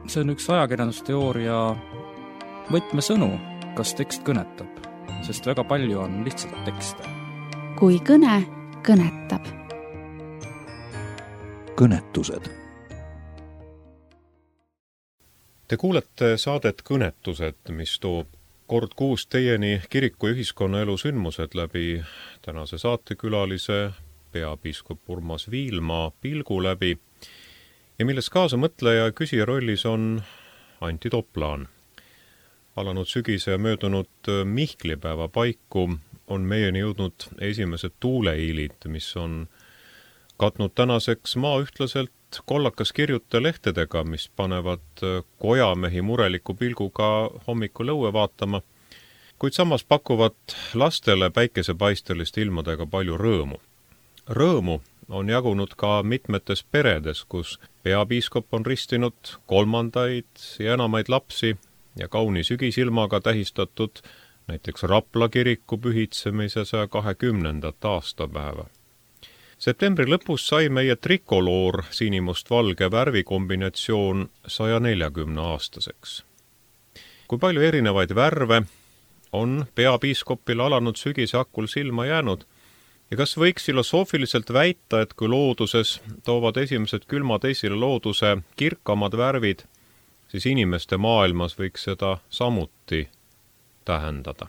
See on üks ajakirjandusteooria võtmesõnu, kas tekst kõnetab, sest väga palju on lihtsalt tekste. Kui kõne kõnetab. Kõnetused. Te kuulete saadet Kõnetused, mis toob kord kuus teieni kiriku ja ühiskonnaelu sündmused läbi tänase saatekülalise peapiiskop Urmas Viilma pilgu läbi ja milles kaasamõtleja küsija rollis on Antti Toplaan. Alanud sügise ja möödunud Mihklipäeva paiku on meieni jõudnud esimesed tuuleiilid, mis on katnud tänaseks maa ühtlaselt kollakas kirjute lehtedega, mis panevad kojamehi mureliku pilguga hommikul õue vaatama, kuid samas pakuvad lastele päikesepaisteliste ilmadega palju rõõmu. Rõõmu on jagunud ka mitmetes peredes, kus peapiiskop on ristinud kolmandaid ja enamaid lapsi ja kauni sügisilmaga tähistatud näiteks Rapla kiriku pühitsemise 120. aastapäeva. Septembri lõpus sai meie trikoloor sinimust-valge värvikombinatsioon 140 aastaseks. Kui palju erinevaid värve on peapiiskopil alanud sügise hakul silma jäänud ja kas võiks filosoofiliselt väita, et kui looduses toovad esimesed külmad esile looduse kirkamad värvid, siis inimeste maailmas võiks seda samuti tähendada?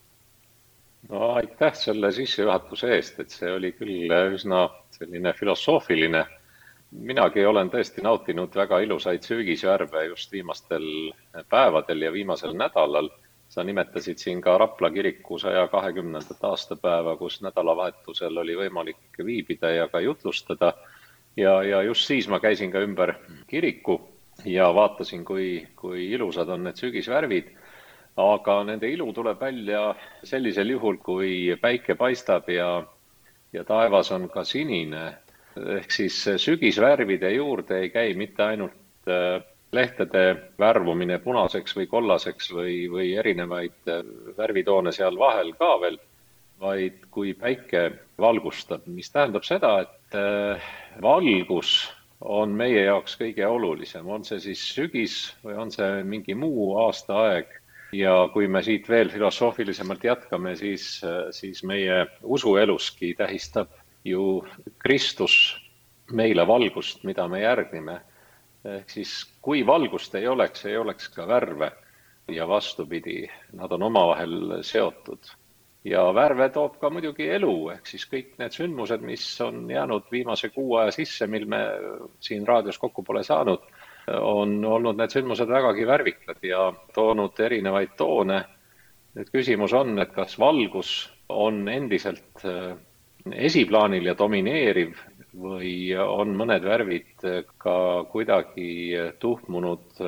No aitäh selle sissejuhatuse eest, et see oli küll üsna selline filosoofiline. Minagi olen tõesti nautinud väga ilusaid sügisvärve just viimastel päevadel ja viimasel nädalal. Sa nimetasid siin ka Rapla kiriku 120. aastapäeva, kus nädalavahetusel oli võimalik viibida ja ka jutlustada. Ja just siis ma käisin ka ümber kiriku ja vaatasin, kui ilusad on need sügisvärvid. Aga nende ilu tuleb välja sellisel juhul, kui päike paistab ja taevas on ka sinine. Ehk siis sügisvärvide juurde ei käi mitte ainult lehtede värvumine punaseks või kollaseks või erinevaid värvitoone seal vahel ka veel, vaid kui päike valgustab, mis tähendab seda, et valgus on meie jaoks kõige olulisem. On see siis sügis või on see mingi muu aastaaeg? Ja kui me siit veel filosoofilisemalt jätkame, siis meie usueluski tähistab ju Kristus meile valgust, mida me järgnime. Ehk siis kui valgust ei oleks ka värve ja vastupidi, nad on omavahel seotud. Ja värve toob ka muidugi elu, ehk siis kõik need sündmused, mis on jäänud viimase kuu aja sisse, mil me siin raadios kokku pole saanud, on olnud need sündmused vägagi värvikad ja toonud erinevaid toone. Nüüd küsimus on, et kas valgus on endiselt esiplaanil ja domineeriv või on mõned värvid ka kuidagi tuhmunud,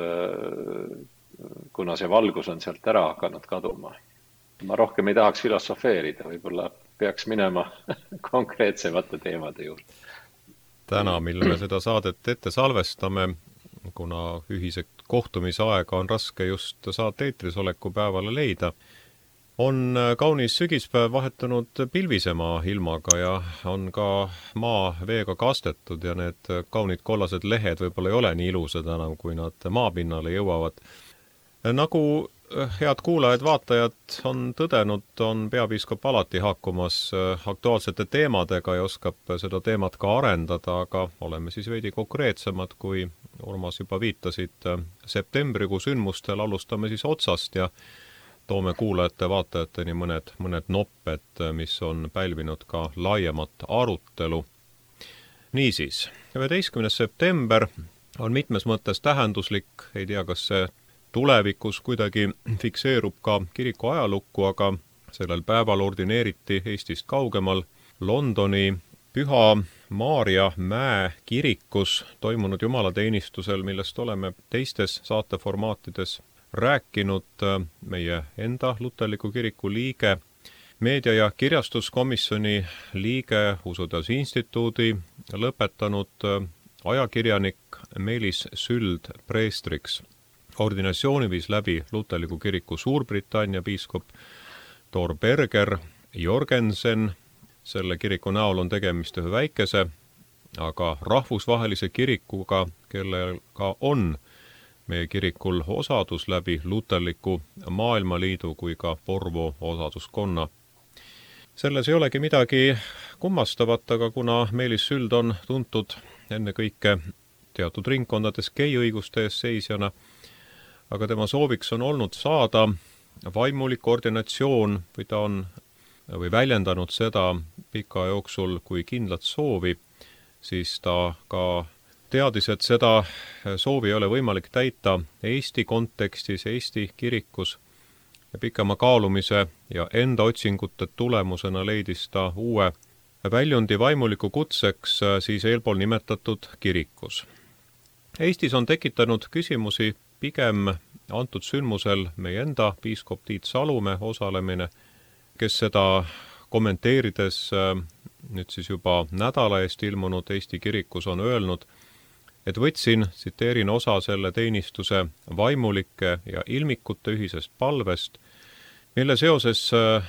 kuna see valgus on sealt ära hakanud kaduma. Ma rohkem ei tahaks filosofeerida, võib-olla peaks minema konkreetsemate teemade juurde. Täna, mil me seda saadet ette salvestame, kuna ühise kohtumise aega on raske just saate eetris oleku päevale leida, on kaunis sügispäev vahetunud pilvisema ilmaga ja on ka maa veega kastetud ja need kaunid kollased lehed võib-olla ei ole nii ilusad enam, kui nad maapinnale jõuavad. Nagu head kuulajad, vaatajad on tõdenud, on peapiiskop alati haakumas aktuaalsete teemadega ja oskab seda teemat ka arendada, aga oleme siis veidi konkreetsemad, kui Urmas juba viitasid septembrikuu sündmustel, alustame siis otsast ja toome kuulajate vaatajateni mõned nopped, mis on pälvinud ka laiemat arutelu. Niisiis, 11. september on mitmes mõttes tähenduslik, ei tea, kas see tulevikus kuidagi fikseerub ka kiriku ajalukku, aga sellel päeval ordineeriti Eestist kaugemal Londoni Püha Maarja Mäe kirikus toimunud jumalateenistusel, millest oleme teistes saateformaatides rääkinud, meie enda luterliku kiriku liige, meedia- ja kirjastuskomisjoni liige, Usuteaduse Instituudi lõpetanud ajakirjanik Meelis Süld preestriks. Ordinatsiooni viis läbi luterliku kiriku Suurbritannia piiskop Thor Berger Jorgensen. Selle kiriku näol on tegemist ühe väikese, aga rahvusvahelise kirikuga, kellega on meie kirikul osadus läbi Luterliku Maailmaliidu kui ka Porvoo osaduskonna. Selles ei olegi midagi kummastavat, aga kuna Meelis Süld on tuntud ennekõike teatud ringkondades geiõiguste eest seisjana, aga tema sooviks on olnud saada vaimulik ordinatsioon või ta on väljendanud seda pika jooksul kui kindlat soovi, siis ta ka teadis, et seda soovi ei ole võimalik täita Eesti kontekstis, Eesti kirikus ja pikema kaalumise ja enda otsingute tulemusena leidis ta uue väljundi vaimuliku kutseks siis eelpool nimetatud kirikus. Eestis on tekitanud küsimusi pigem antud sündmusel meie enda piiskop Tiit Salumäe osalemine, kes seda kommenteerides nüüd siis juba nädala eest ilmunud Eesti kirikus on öelnud, et võtsin, tsiteerin, osa selle teenistuse vaimulike ja ilmikute ühisest palvest, mille seoses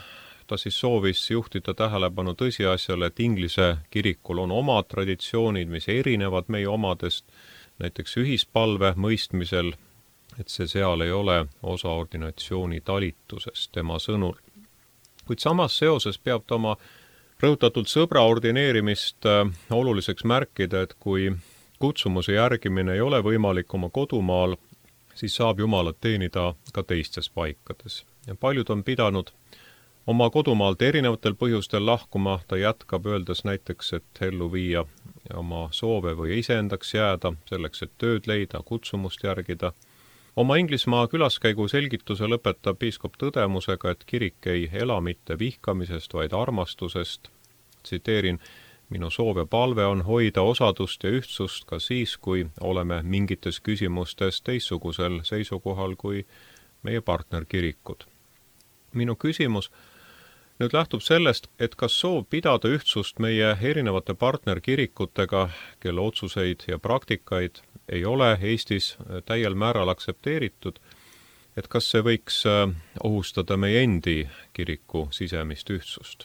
ta siis soovis juhtida tähelepanu tõsiasjale, et Inglise kirikul on omad traditsioonid, mis erinevad meie omadest, näiteks ühispalve mõistmisel, et see seal ei ole osa ordinatsiooni talitusest tema sõnul. Kuid samas seoses peab ta oma rõhutatult sõbra ordineerimist oluliseks märkida, et kui kutsumuse järgimine ei ole võimalik oma kodumaal, siis saab Jumalat teenida ka teistes paikades. Ja paljud on pidanud oma kodumaalt erinevatel põhjustel lahkuma, ta jätkab öeldes näiteks, et ellu viia oma soove või iseendaks jääda, selleks, et tööd leida, kutsumust järgida. Oma Inglismaa külaskäigu selgituse lõpetab piiskop tõdemusega, et kirik ei ela mitte vihkamisest, vaid armastusest. Tsiteerin, minu soov ja palve on hoida osadust ja ühtsust ka siis, kui oleme mingites küsimustes teistsugusel seisukohal kui meie partnerkirikud. Minu küsimus nüüd lähtub sellest, et kas soov pidada ühtsust meie erinevate partnerkirikutega, kelle otsuseid ja praktikaid ei ole Eestis täiel määral aktsepteeritud, et kas see võiks ohustada meie endi kiriku sisemist ühtsust?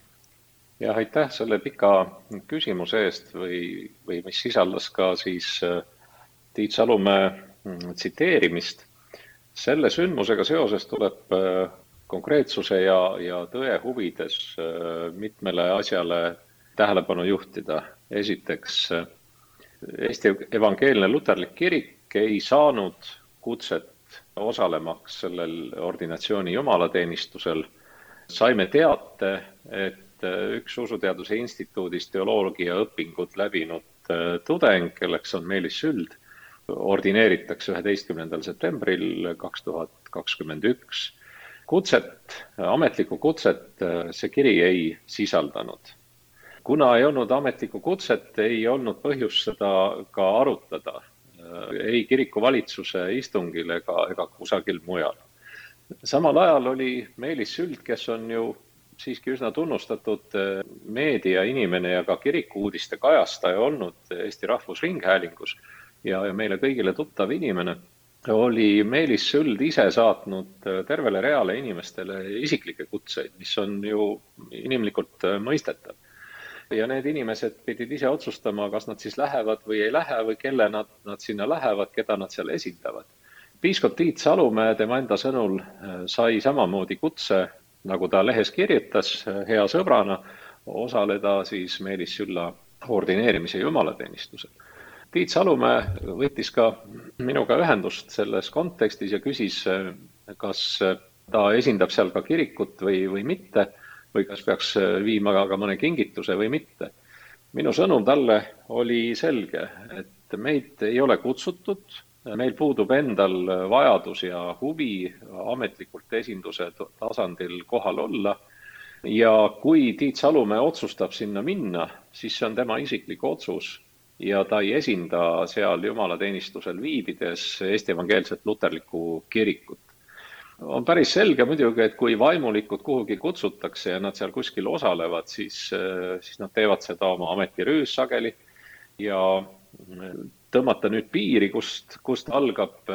Ja aitäh selle pika küsimuse eest või mis sisaldas ka siis Tiit Salumäe tsiteerimist. Selle sündmusega seoses tuleb konkreetsuse ja tõe huvides mitmele asjale tähelepanu juhtida. Esiteks, Eesti evangeelne luterlik kirik ei saanud kutset osalemaks sellel ordinatsiooni jumalateenistusel. Saime teate, et üks usuteaduse instituudis teoloogia õpingut läbinud tudeng, kelleks on Meelis Süld, ordineeritakse 11. septembril 2021. Kutset, ametlikku kutset see kiri ei sisaldanud. Kuna ei olnud ametlikku kutset, ei olnud põhjus seda ka arutada, ei kiriku valitsuse istungil ega kusagil mujal. Samal ajal oli Meelis Süld, kes on ju siiski üsna tunnustatud meediainimene ja ka kirikuudiste kajastaja olnud Eesti Rahvusringhäälingus ja meile kõigile tuttav inimene, oli Meelis Süld ise saatnud tervele reale inimestele isiklikke kutseid, mis on ju inimlikult mõistetav. Ja need inimesed pidid ise otsustama, kas nad siis lähevad või ei lähe või kelle nad sinna lähevad, keda nad seal esindavad. Piiskop Tiit Salumäe tema enda sõnul sai samamoodi kutse, nagu ta lehes kirjutas hea sõbrana, osaleda siis Meelis Sülla ordineerimise jumalateenistusel. Tiit Salumäe võttis ka minuga ühendust selles kontekstis ja küsis, kas ta esindab seal ka kirikut või mitte, või kas peaks viima ka mõne kingituse või mitte. Minu sõnum talle oli selge, et meid ei ole kutsutud, meil puudub endal vajadus ja huvi ametlikult esinduse tasandil kohal olla. Ja kui Tiit Salumäe otsustab sinna minna, siis see on tema isiklik otsus ja ta ei esinda seal jumalateenistusel viibides Eesti evangeelset luterlikku kirikut. On päris selge muidugi, et kui vaimulikud kuhugi kutsutakse ja nad seal kuskil osalevad, siis nad teevad seda oma ametirüüs sageli ja tõmmata nüüd piiri, kust algab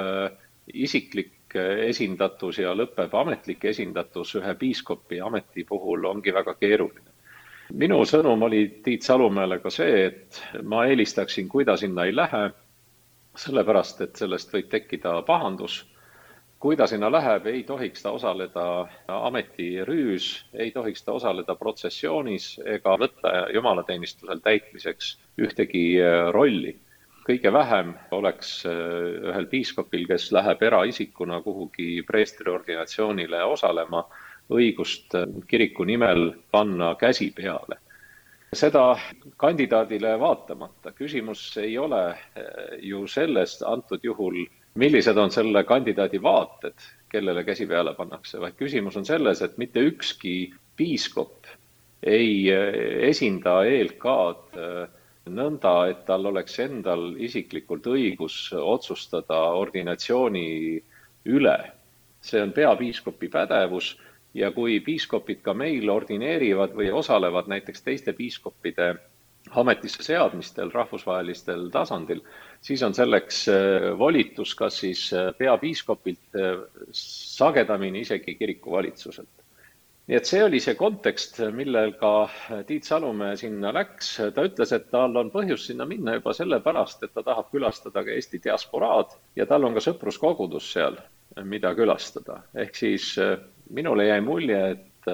isiklik esindatus ja lõpeb ametlik esindatus ühe piiskopi ameti puhul ongi väga keeruline. Minu sõnum oli Tiit Salumäele ka see, et ma eelistaksin, kui ta sinna ei lähe, sellepärast, et sellest võib tekkida pahandus. Kui ta sinna läheb, ei tohiks ta osaleda ametirüüs, ei tohiks ta osaleda protsessioonis ega võtta jumalateenistusel täitmiseks ühtegi rolli. Kõige vähem oleks ühel piiskopil, kes läheb eraisikuna kuhugi preestriordinatsioonile osalema, õigust kiriku nimel panna käsi peale. Seda kandidaadile vaatamata. Küsimus ei ole ju sellest antud juhul, millised on selle kandidaadi vaated, kellele käsi peale pannakse, vaid küsimus on selles, et mitte ükski piiskop ei esinda ELK-d nõnda, et tal oleks endal isiklikult õigus otsustada ordinatsiooni üle. See on peapiiskopi pädevus ja kui piiskopid ka meil ordineerivad või osalevad näiteks teiste piiskopide ametisse seadmistel rahvusvahelistel tasandil, siis on selleks volitus kas siis peapiiskopilt, sagedamini isegi kirikuvalitsuselt. Nii et see oli see kontekst, millega Tiit Salumäe sinna läks. Ta ütles, et tal on põhjus sinna minna juba sellepärast, et ta tahab külastada ka Eesti diasporaad ja tal on ka sõpruskogudus seal, mida külastada. Ehk siis minule jäi mulje, et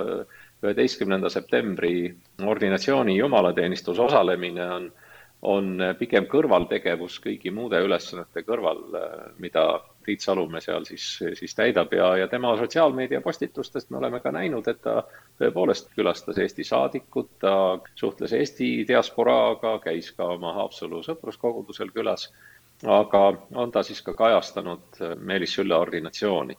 11. septembri ordinatsiooni jumalateenistus osalemine on pigem kõrvaltegevus kõigi muude ülesannete kõrval, mida Tiit Salumäe seal siis täidab ja tema sotsiaalmeedia postitustest me oleme ka näinud, et ta tõepoolest külastas Eesti saadikut, ta suhtles Eesti diasporaaga, käis ka oma Haapsalu sõpruskogudusel külas, aga on ta siis ka kajastanud Meelis Sülle ordinatsiooni.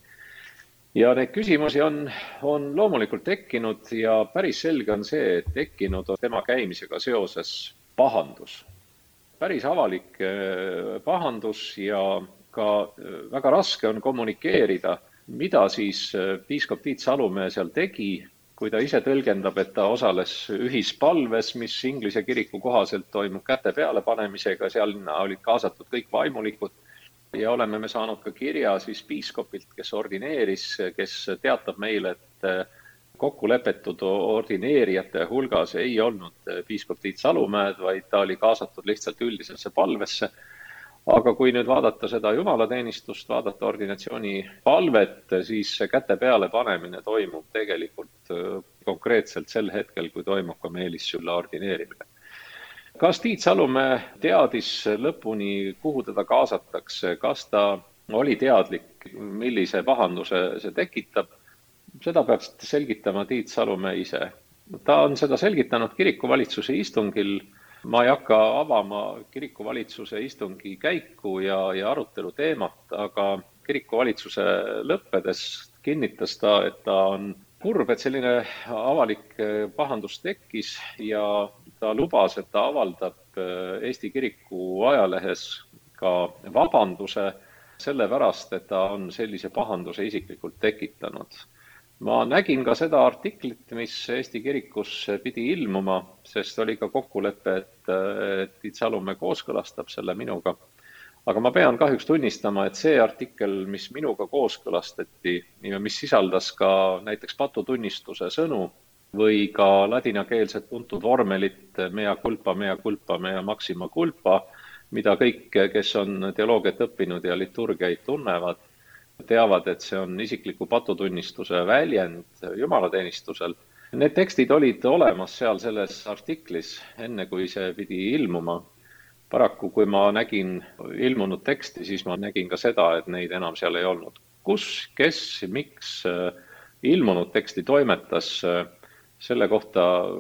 Ja neid küsimusi on loomulikult tekkinud ja päris selge on see, et tekkinud on tema käimisega seoses pahandus. Päris avalik pahandus ja ka väga raske on kommunikeerida, mida siis piiskop Tiit Salumäe seal tegi, kui ta ise tõlgendab, et ta osales ühispalves, mis Inglise kiriku kohaselt toimub käte peale panemisega, seal olid kaasatud kõik vaimulikud. Ja oleme me saanud ka kirja siis piiskopilt, kes ordineeris, kes teatab meile, et kokkulepetud ordineerijate hulgas ei olnud piiskop Tiit Salumäed, vaid ta oli kaasatud lihtsalt üldisesse palvesse. Aga kui nüüd vaadata seda jumalateenistust, vaadata ordinatsiooni palvet, siis see käte peale panemine toimub tegelikult konkreetselt sel hetkel, kui toimub ka Meelis Sülle ordineerimine. Kas Tiit Salumäe teadis lõpuni, kuhu teda kaasatakse, kas ta oli teadlik, millise pahanduse see tekitab, seda peab selgitama Tiit Salumäe ise. Ta on seda selgitanud kirikuvalitsuse istungil. Ma ei hakka avama kirikuvalitsuse istungi käiku ja arutelu teemat, aga kirikuvalitsuse lõppedes kinnitas ta, et ta on kurb, et selline avalik pahandus tekkis ja ta lubas, et ta avaldab Eesti kiriku ajalehes ka vabanduse sellepärast, et ta on sellise pahanduse isiklikult tekitanud. Ma nägin ka seda artiklit, mis Eesti kirikus pidi ilmuma, sest oli ka kokkulepe, et Tiit Salumäe kooskõlastab selle minuga. Aga ma pean kahjuks tunnistama, et see artikkel, mis minuga kooskõlastati ja mis sisaldas ka näiteks patutunnistuse sõnu või ka ladinakeelset tuntud vormelit mea culpa, mea maxima culpa, mida kõik, kes on teoloogiat õppinud ja liturgiaid tunnevad, teavad, et see on isikliku patutunnistuse väljend jumalateenistusel. Need tekstid olid olemas seal selles artiklis, enne kui see pidi ilmuma. Paraku, kui ma nägin ilmunud teksti, siis ma nägin ka seda, et neid enam seal ei olnud. Kus, kes, miks ilmunud teksti toimetas, selle kohta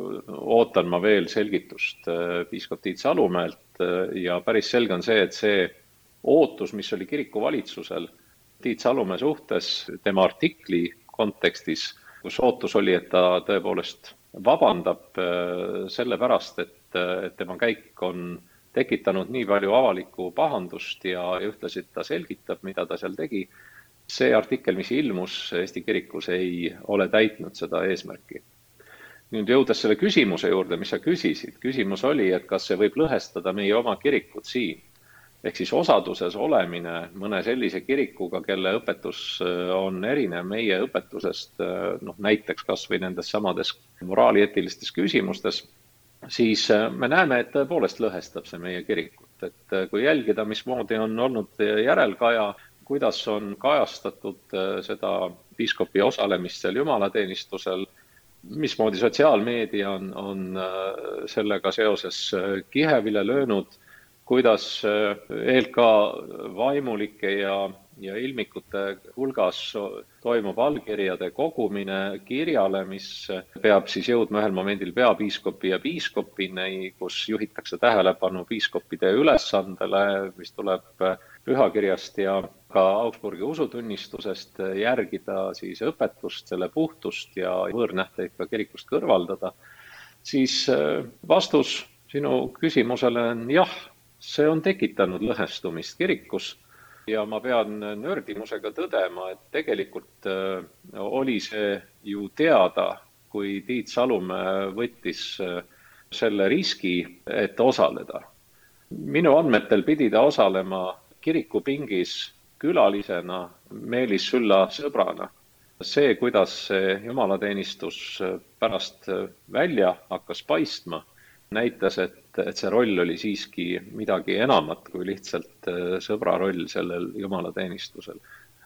ootan ma veel selgitust piiskop Tiit Salumäelt ja päris selge on see, et see ootus, mis oli kirikuvalitsusel Tiit Salumäe suhtes tema artikli kontekstis, kus ootus oli, et ta tõepoolest vabandab selle pärast, et tema käik on tekitanud nii palju avalikku pahandust ja ühtlasi ta selgitab, mida ta seal tegi. See artikkel, mis ilmus Eesti kirikus, ei ole täitnud seda eesmärki. Nüüd jõudes selle küsimuse juurde, mis sa küsisid. Küsimus oli, et kas see võib lõhestada meie oma kirikut siin. Ehk siis osaduses olemine mõne sellise kirikuga, kelle õpetus on erinev meie õpetusest, näiteks kas või nendes samades moraalieetilistes küsimustes, siis me näeme, et tõepoolest lõhestab see meie kirikut. et kui jälgida, mismoodi on olnud järelkaja, kuidas on kajastatud seda piiskopi osalemist seal jumalateenistusel, mismoodi sotsiaalmeedia on sellega seoses kihevile löönud, kuidas ELK vaimulike ja ilmikute hulgas toimub allkirjade kogumine kirjale, mis peab siis jõudma ühel momendil peapiiskopi ja piiskopini, kus juhitakse tähelepanu piiskopide ülesandele, mis tuleb pühakirjast ja ka Augsburgi usutunnistusest järgida siis õpetust, selle puhtust ja võõrnähteid ka kirikust kõrvaldada, siis vastus sinu küsimusele on jah, see on tekitanud lõhestumist kirikus ja ma pean nördimusega tõdema, et tegelikult oli see ju teada, kui Tiit Salumäe võttis selle riski, et osaleda. Minu andmetel pidi ta osalema kirikupingis külalisena Meelis Sülla sõbrana. See, kuidas see jumalateenistus pärast välja hakkas paistma, näitas, et see roll oli siiski midagi enamat kui lihtsalt sõbra roll sellel jumalateenistusel.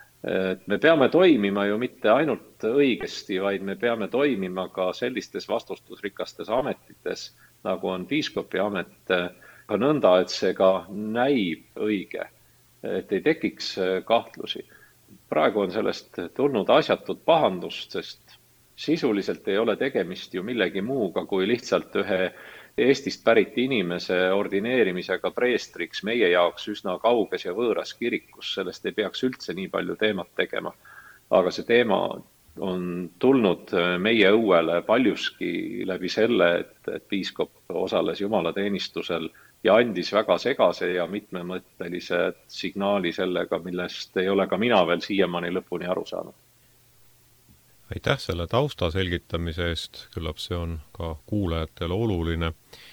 Me peame toimima ju mitte ainult õigesti, vaid me peame toimima ka sellistes vastustusrikastes ametites, nagu on piiskopi amet, nõnda, et see ka näib õige, et ei tekiks kahtlusi. Praegu on sellest tulnud asjatut pahandust, sest sisuliselt ei ole tegemist ju millegi muuga kui lihtsalt ühe Eestist pärit inimese ordineerimisega preestriks meie jaoks üsna kauges ja võõras kirikus. Sellest ei peaks üldse nii palju teemat tegema. Aga see teema on tulnud meie õuele paljuski läbi selle, et piiskop osales jumalateenistusel ja andis väga segase ja mitmemõttelise signaali sellega, millest ei ole ka mina veel siiamaani lõpuni aru saanud. Aitäh selle tausta selgitamise eest, küllap see on ka kuulajatele oluline.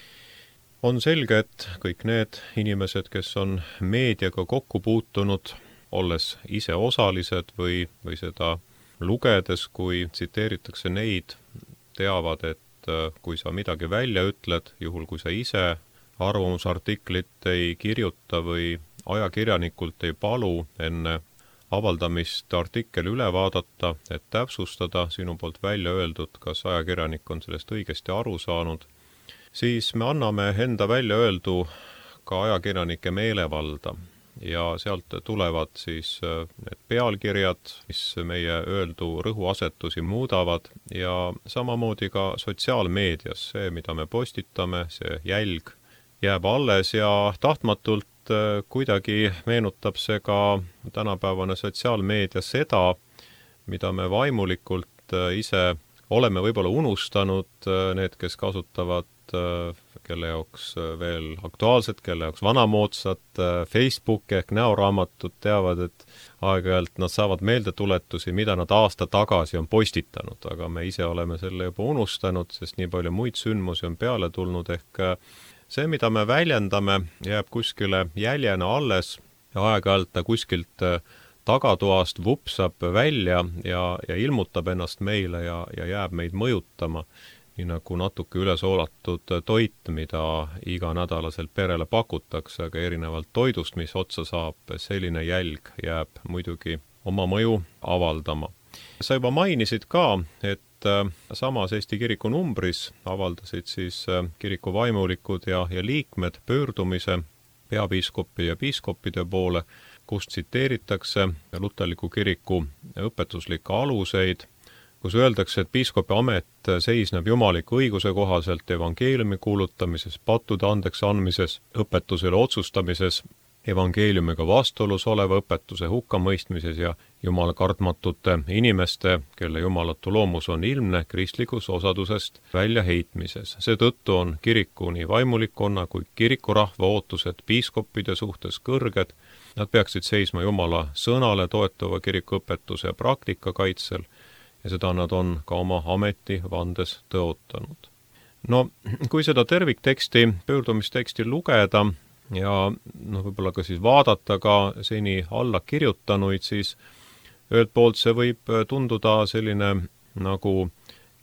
On selge, et kõik need inimesed, kes on meediaga kokku puutunud, olles ise osalised või seda lugedes, kui tsiteeritakse neid, teavad, et kui sa midagi välja ütled, juhul kui sa ise arvamusartiklit ei kirjuta või ajakirjanikult ei palu enne avaldamist artikkel üle vaadata, et täpsustada sinu poolt välja öeldud, kas ajakirjanik on sellest õigesti aru saanud, siis me anname enda välja öeldu ka ajakirjanike meelevalda ja sealt tulevad siis need pealkirjad, mis meie öeldu rõhuasetusi muudavad ja samamoodi ka sotsiaalmeedias see, mida me postitame, see jälg jääb alles ja tahtmatult kuidagi meenutab see ka tänapäevane sotsiaalmeedia seda, mida me vaimulikult ise oleme võib-olla unustanud, need, kes kasutavad kelle jaoks veel aktuaalsed, kelle jaoks vanamoodsad Facebook ehk näoraamatud teavad, et aeg-ajalt nad saavad meeldetuletusi, mida nad aasta tagasi on postitanud, aga me ise oleme selle juba unustanud, sest nii palju muid sündmusi on peale tulnud ehk see, mida me väljendame, jääb kuskile jäljena alles ja aeg-ajalt ta kuskilt tagatoast vupsab välja ja ilmutab ennast meile ja jääb meid mõjutama, nii nagu natuke ülesoolatud toit, mida iganädalaselt perele pakutakse, aga erinevalt toidust, mis otsa saab, selline jälg jääb muidugi oma mõju avaldama. Sa juba mainisid ka, et samas Eesti kiriku numbris avaldasid siis kiriku vaimulikud ja liikmed pöördumise peapiiskopi ja piiskopide poole, kus tsiteeritakse luterliku kiriku õpetuslikke aluseid, kus öeldakse, et piiskopi amet seisneb jumaliku õiguse kohaselt evangeeliumi kuulutamises, pattude andeks andmises, õpetusele otsustamises, evangeeliumiga vastuolus oleva õpetuse hukkamõistmises ja jumala kartmatute inimeste, kelle jumalatu loomus on ilmne, kristlikus osadusest väljaheitmises. Seetõttu on kiriku nii vaimulikkonna kui kirikurahva ootused piiskopide suhtes kõrged. Nad peaksid seisma jumala sõnale toetuva kirikuõpetuse ja praktika kaitsel ja seda nad on ka oma ameti vandes tõotanud. No, kui seda tervikteksti, pöördumisteksti lugeda, ja võib-olla ka siis vaadata ka seni alla kirjutanuid, siis ühelt poolt see võib tunduda selline nagu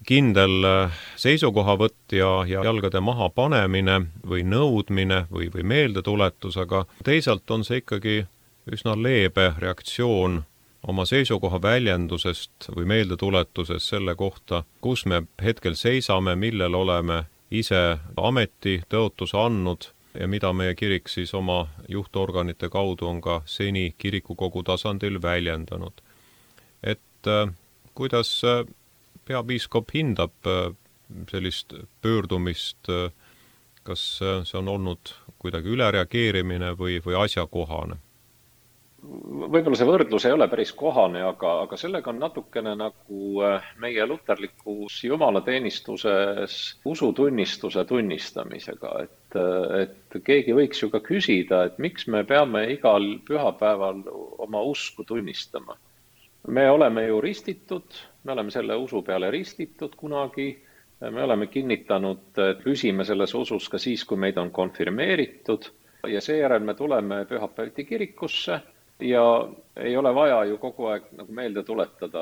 kindel seisukohavõtt ja jalgade maha panemine või nõudmine või meeldetuletus, aga teisalt on see ikkagi üsna leebe reaktsioon oma seisukoha väljendusest või meeldetuletusest selle kohta, kus me hetkel seisame, millel oleme ise ameti tõotuse andnud ja mida meie kirik siis oma juhtorganite kaudu on ka seni kirikukogu tasandil väljendanud. Et kuidas peapiiskop hindab sellist pöördumist, kas see on olnud kuidagi ülereageerimine või asjakohane? Võib-olla see võrdlus ei ole päris kohane, aga sellega on natukene nagu meie luterlikus jumalateenistuses usutunnistuse tunnistamisega, et keegi võiks ju ka küsida, et miks me peame igal pühapäeval oma usku tunnistama. Me oleme ju ristitud, me oleme selle usu peale ristitud kunagi, me oleme kinnitanud, et püsime selles usus ka siis, kui meid on konfirmeeritud ja seejärel me tuleme pühapäeviti kirikusse ja ei ole vaja ju kogu aeg nagu meelde tuletada,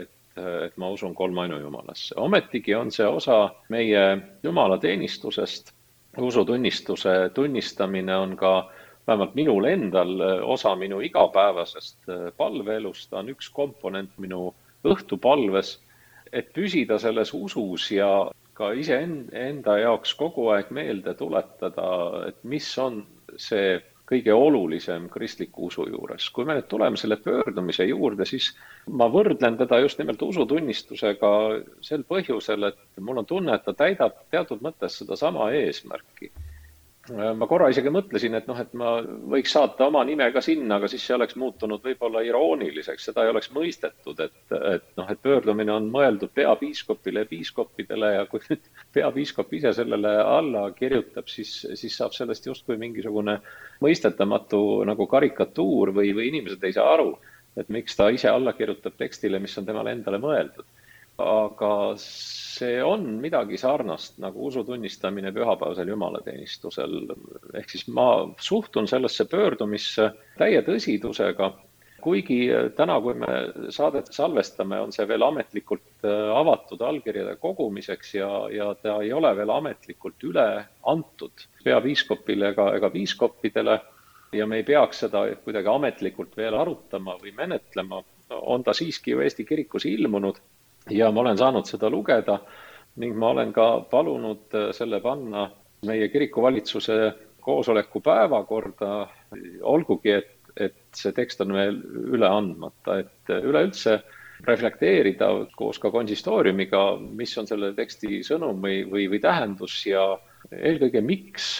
et ma usun kolmainu Jumalasse. Ometigi on see osa meie jumalateenistusest. Usutunnistuse tunnistamine on ka vähemalt minul endal osa minu igapäevasest palveelust, ta on üks komponent minu õhtupalves, et püsida selles usus ja ka iseenda jaoks kogu aeg meelde tuletada, et mis on see kõige olulisem kristliku usu juures. Kui me nüüd tuleme selle pöördumise juurde, siis ma võrdlen teda just nimelt usutunnistusega sel põhjusel, et mul on tunne, et ta täidab teatud mõttes seda sama eesmärki. Ma korra isegi mõtlesin, et ma võiks saata oma nime ka sinna, aga siis see oleks muutunud võib-olla irooniliseks, seda ei oleks mõistetud, et pöördumine on mõeldud peapiiskopile ja piiskopidele ja kui nüüd peapiiskop ise sellele alla kirjutab, siis saab sellest justkui mingisugune mõistetamatu nagu karikatuur või inimesed ei saa aru, et miks ta ise alla kirjutab tekstile, mis on temale endale mõeldud. Aga see on midagi sarnast nagu usutunnistamine pühapäevasel jumalateenistusel. Ehk siis ma suhtun sellesse pöördumisse täie tõsidusega, kuigi täna, kui me saadet salvestame, on see veel ametlikult avatud allkirjade kogumiseks ja ta ei ole veel ametlikult üle antud peapiiskopile ega piiskoppidele ja me ei peaks seda kuidagi ametlikult veel arutama või menetlema. On ta siiski ju Eesti kirikus ilmunud ja ma olen saanud seda lugeda ning ma olen ka palunud selle panna meie kirikuvalitsuse koosoleku päevakorda, olgugi, et see tekst on veel üle andmata, et üleüldse reflekteerida koos ka konsistooriumiga, mis on selle teksti sõnum või tähendus ja eelkõige miks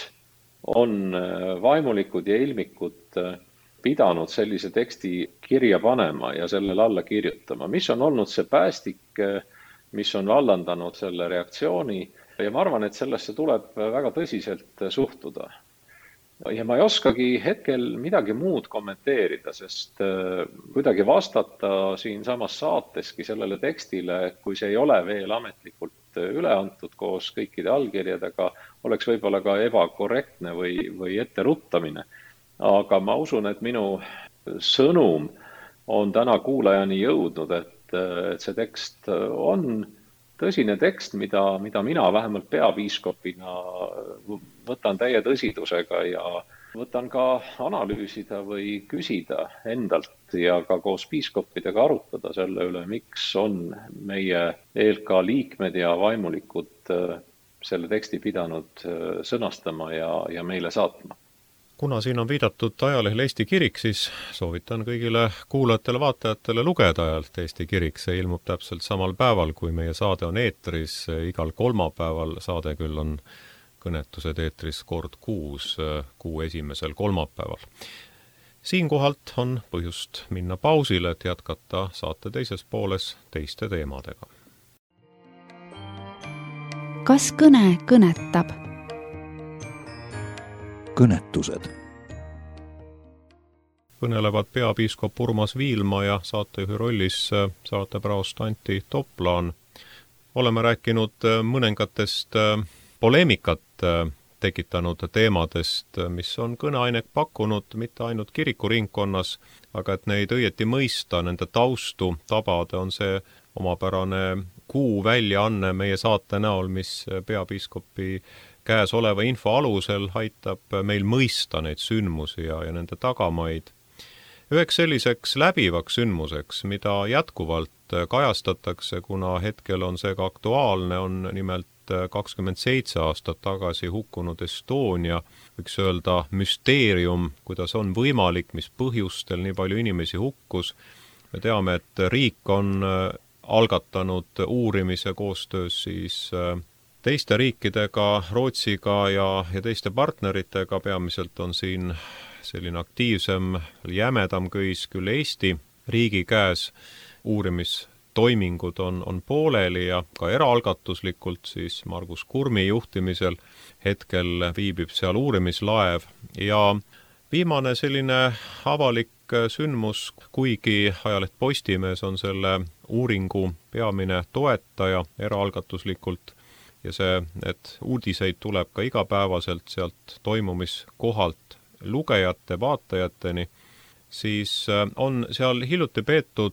on vaimulikud ja ilmikud pidanud sellise teksti kirja panema ja sellele alla kirjutama. Mis on olnud see päästik, mis on vallandanud selle reaktsiooni ja ma arvan, et sellesse tuleb väga tõsiselt suhtuda. Ja ma ei oskagi hetkel midagi muud kommenteerida, sest kuidagi vastata siin samas saateski sellele tekstile, kui see ei ole veel ametlikult üle antud koos kõikide allkirjadega, oleks võib-olla ka ebakorrektne või etteruttamine. Aga ma usun, et minu sõnum on täna kuulajani jõudnud, et see tekst on tõsine tekst, mida mina vähemalt peapiiskopina võtan täie tõsidusega ja võtan ka analüüsida või küsida endalt ja ka koos piiskoppidega arutada selle üle, miks on meie ELK liikmed ja vaimulikud selle teksti pidanud sõnastama ja meile saatma. Kuna siin on viidatud ajalehel Eesti Kirik, siis soovitan kõigile kuulajatele, vaatajatele lugeda ajalt Eesti Kirik. See ilmub täpselt samal päeval, kui meie saade on eetris, igal kolmapäeval. Saade küll on kõnetused eetris kord kuus, kuu esimesel kolmapäeval. Siinkohalt on põhjust minna pausile, et jätkata saate teises pooles teiste teemadega. Kas kõne kõnetab? Kõnetused. Kõnelevad peapiiskop Urmas Viilma ja saatejuhi rollis saatepraost Antti Toplaan. Oleme rääkinud mõningatest poleemikat tekitanud teemadest, mis on kõneainet pakkunud mitte ainult kirikuringkonnas, aga et neid õieti mõista, nende taustu tabada, on see omapärane kuu väljaanne meie saate näol, mis peapiiskopi käes oleva info alusel aitab meil mõista neid sündmusi ja nende tagamaid. Üheks selliseks läbivaks sündmuseks, mida jätkuvalt kajastatakse, kuna hetkel on see ka aktuaalne, on nimelt 27 aastat tagasi hukkunud Estonia, võiks öelda müsteerium, kuidas on võimalik, mis põhjustel nii palju inimesi hukkus. Me teame, et riik on algatanud uurimise koostöös siis teiste riikidega, Rootsiga ja teiste partneritega, peamiselt on siin selline aktiivsem, jämedam köis küll Eesti riigi käes. Uurimistoimingud on pooleli ja ka eraalgatuslikult siis Margus Kurmi juhtimisel hetkel viibib seal uurimislaev. Ja viimane selline avalik sündmus, kuigi ajaleht Postimees on selle uuringu peamine toetaja eraalgatuslikult ja see, et uudiseid tuleb ka igapäevaselt sealt toimumiskohalt lugejate, vaatajateni, siis on seal hiljuti peetud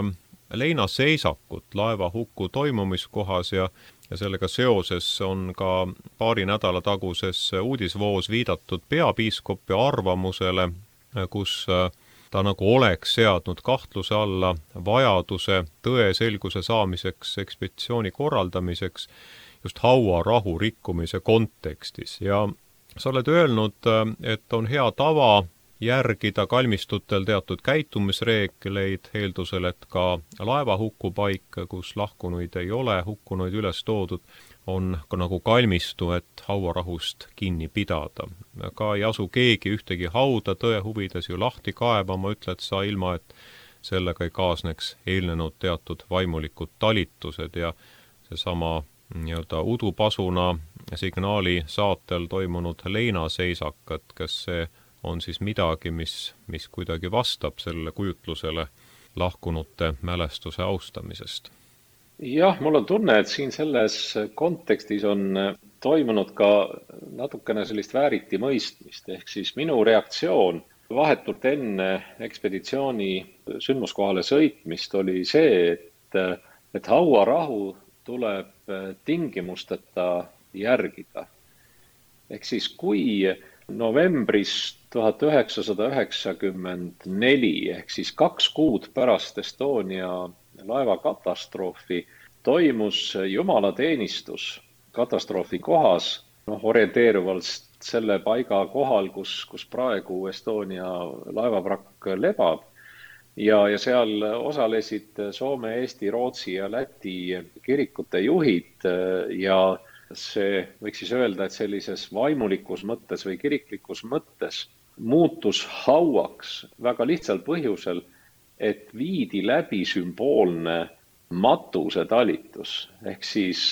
leinaseisakut laevahuku toimumiskohas ja sellega seoses on ka paari nädala taguses uudisvoos viidatud peapiiskopi arvamusele, kus ta nagu oleks seadnud kahtluse alla vajaduse tõe selguse saamiseks ekspeditsiooni korraldamiseks just hauarahu rikkumise kontekstis. Ja sa oled öelnud, et on hea tava järgida kalmistutel teatud käitumisreegleid eeldusel, et ka laevahukupaik, kus lahkunuid ei ole, hukkunuid üles toodud, on ka nagu kalmistu, et hauarahust kinni pidada. Ka ei asu keegi ühtegi hauda tõe huvides ju lahti kaebama, ütled sa, ilma et sellega ei kaasneks eelnenud teatud vaimulikud talitused ja seesama nii-öelda udupasuna signaali saatel toimunud leinaseisak, et kas see on siis midagi, mis kuidagi vastab sellele kujutlusele lahkunute mälestuse austamisest? Jah, mul on tunne, et siin selles kontekstis on toimunud ka natukene sellist vääriti mõistmist, ehk siis minu reaktsioon vahetult enne ekspeditsiooni sündmuskohale sõitmist oli see, et hauarahu tuleb tingimusteta järgida. Ehk siis kui novembris 1994, ehk siis 2 kuud pärast Estonia laevakatastroofi toimus jumalateenistus katastroofi kohas, orienteeruvalt selle paiga kohal, kus praegu Estonia laevavrakk lebab. Ja seal osalesid Soome, Eesti, Rootsi ja Läti kirikute juhid ja see võiks siis öelda, et sellises vaimulikus mõttes või kiriklikus mõttes muutus hauaks väga lihtsal põhjusel, et viidi läbi sümboolne matusetalitus. Ehk siis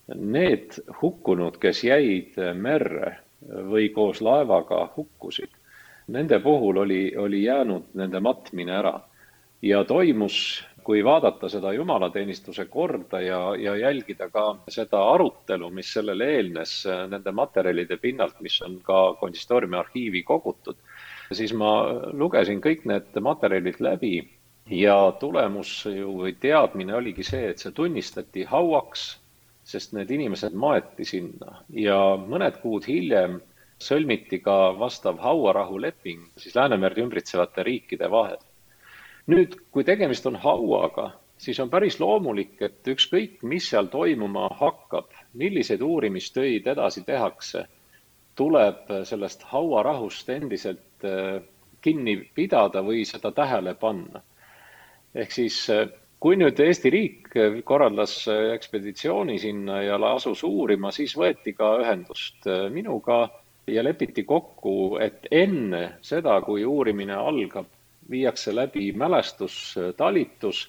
need hukkunud, kes jäid merre või koos laevaga hukkusid, nende puhul oli jäänud nende matmine ära. Ja toimus, kui vaadata seda jumalateenistuse korda ja jälgida ka seda arutelu, mis sellele eelnes nende materjalide pinnalt, mis on ka konsistooriumi arhiivi kogutud, siis ma lugesin kõik need materjalid läbi ja tulemus või teadmine oligi see, et see tunnistati hauaks, sest need inimesed maeti sinna. Ja mõned kuud hiljem sõlmiti ka vastav hauarahuleping siis Läänemerd ümbritsevate riikide vahel. Nüüd, kui tegemist on hauaga, siis on päris loomulik, et ükskõik, mis seal toimuma hakkab, milliseid uurimistöid edasi tehakse, tuleb sellest hauarahust endiselt kinni pidada või seda tähele panna. Ehk siis, kui nüüd Eesti riik korraldas ekspeditsiooni sinna ja asus uurima, siis võeti ka ühendust minuga ja lepiti kokku, et enne seda, kui uurimine algab, viiakse läbi mälestustalitus.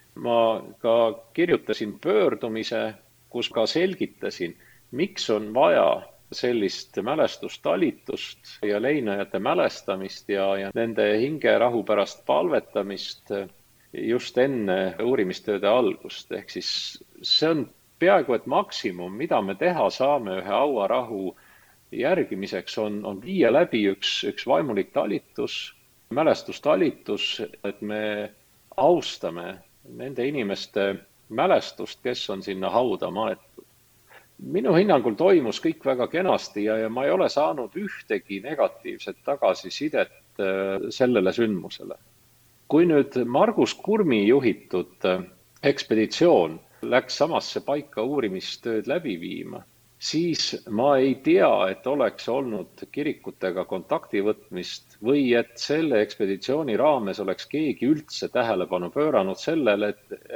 Ma ka kirjutasin pöördumise, kus ka selgitasin, miks on vaja sellist mälestustalitust ja leinajate mälestamist ja nende hingerahu pärast palvetamist just enne uurimistööde algust. Ehk siis see on peaaegu et maksimum, mida me teha saame ühe hauarahu järgimiseks, on viia läbi üks vaimulik talitus, mälestustalitus, et me austame nende inimeste mälestust, kes on sinna hauda maetud. Minu hinnangul toimus kõik väga kenasti ja ma ei ole saanud ühtegi negatiivset tagasisidet sellele sündmusele. Kui nüüd Margus Kurmi juhitud ekspeditsioon läks samasse paika uurimistööd läbi viima, siis ma ei tea, et oleks olnud kirikutega kontakti võtmist või et selle ekspeditsiooni raames oleks keegi üldse tähelepanu pööranud sellele,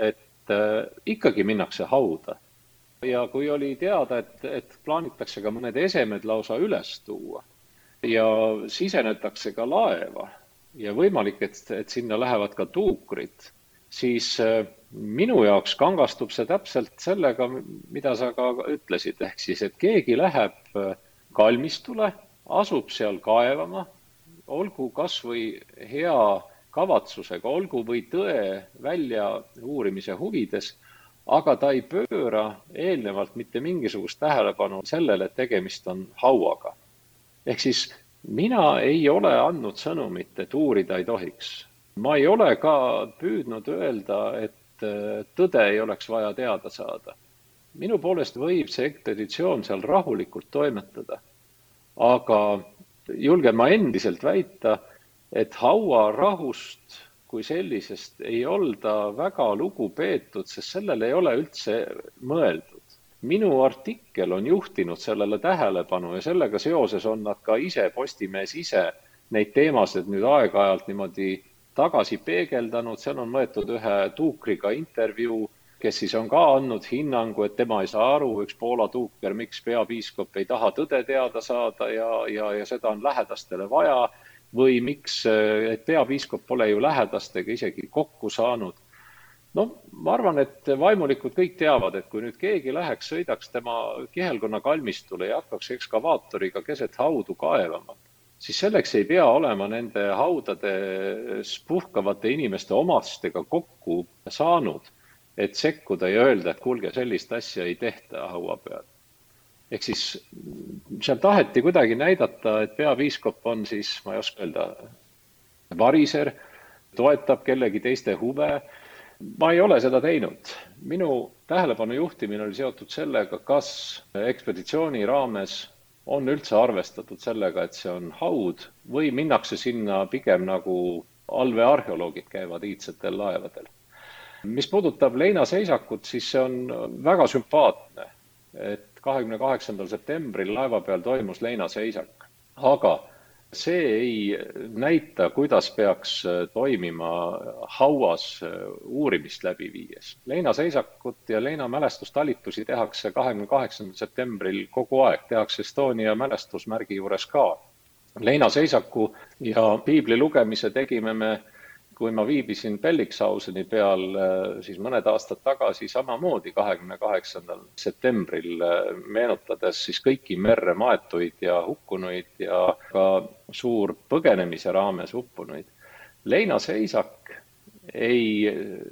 et ikkagi minnakse hauda. Ja kui oli teada, et plaanitakse ka mõned esemed lausa üles tuua ja sisenetakse ka laeva ja võimalik, et sinna lähevad ka tuukrid, siis minu jaoks kangastub see täpselt sellega, mida sa ka ütlesid, ehk siis, et keegi läheb kalmistule, asub seal kaevama, olgu kas või hea kavatsusega, olgu või tõe välja uurimise huvides, aga ta ei pööra eelnevalt mitte mingisugust tähelepanu sellele, et tegemist on hauaga. Ehk siis mina ei ole andnud sõnumit, et uurida ei tohiks. Ma ei ole ka püüdnud öelda, et tõde ei oleks vaja teada saada. Minu poolest võib see ekspeditsioon seal rahulikult toimetada, aga julgen ma endiselt väita, et hauarahust kui sellisest ei olda väga lugu peetud, sest sellele ei ole üldse mõeldud. Minu artikkel on juhtinud sellele tähelepanu ja sellega seoses on nad ka ise, Postimees ise, neid teemasid nüüd aeg-ajalt niimoodi tagasi peegeldanud, seal on võetud ühe tuukriga intervjuu, kes siis on ka andnud hinnangu, et tema ei saa aru, üks Poola tuuker, miks peapiiskop ei taha tõde teada saada ja seda on lähedastele vaja, või miks, et peapiiskop pole ju lähedastega isegi kokku saanud. No, ma arvan, et vaimulikud kõik teavad, et kui nüüd keegi läheks, sõidaks tema kihelkonna kalmistule ja hakkaks ekskavaatoriga keset haudu kaevama, siis selleks ei pea olema nende haudades puhkavate inimeste omastega kokku saanud, et sekkuda ja öelda, et kuulge, sellist asja ei tehta haua peal. Ehk siis seal taheti kuidagi näidata, et peapiiskop on siis, ma ei oska öelda, variser, toetab kellegi teiste huve. Ma ei ole seda teinud. Minu tähelepanu juhtimine oli seotud sellega, kas ekspeditsiooni raames on üldse arvestatud sellega, et see on haud või minnakse sinna pigem nagu allveearheoloogid käivad iidsetel laevadel. Mis puudutab leinaseisakut, siis see on väga sümpaatne, et 28. septembril laeva peal toimus leinaseisak, aga see ei näita, kuidas peaks toimima hauas uurimist läbi viies. Leinaseisakut ja leinamälestustalitusi tehakse 28. septembril kogu aeg, tehakse Estonia mälestusmärgi juures ka. Leinaseisaku ja piibli lugemise tegime me, kui ma viibisin Bellikshauseni peal siis mõned aastad tagasi samamoodi 28. septembril, meenutades siis kõiki merre maetuid ja hukkunuid ja ka suur põgenemise raames hukkunuid. Leinaseisak ei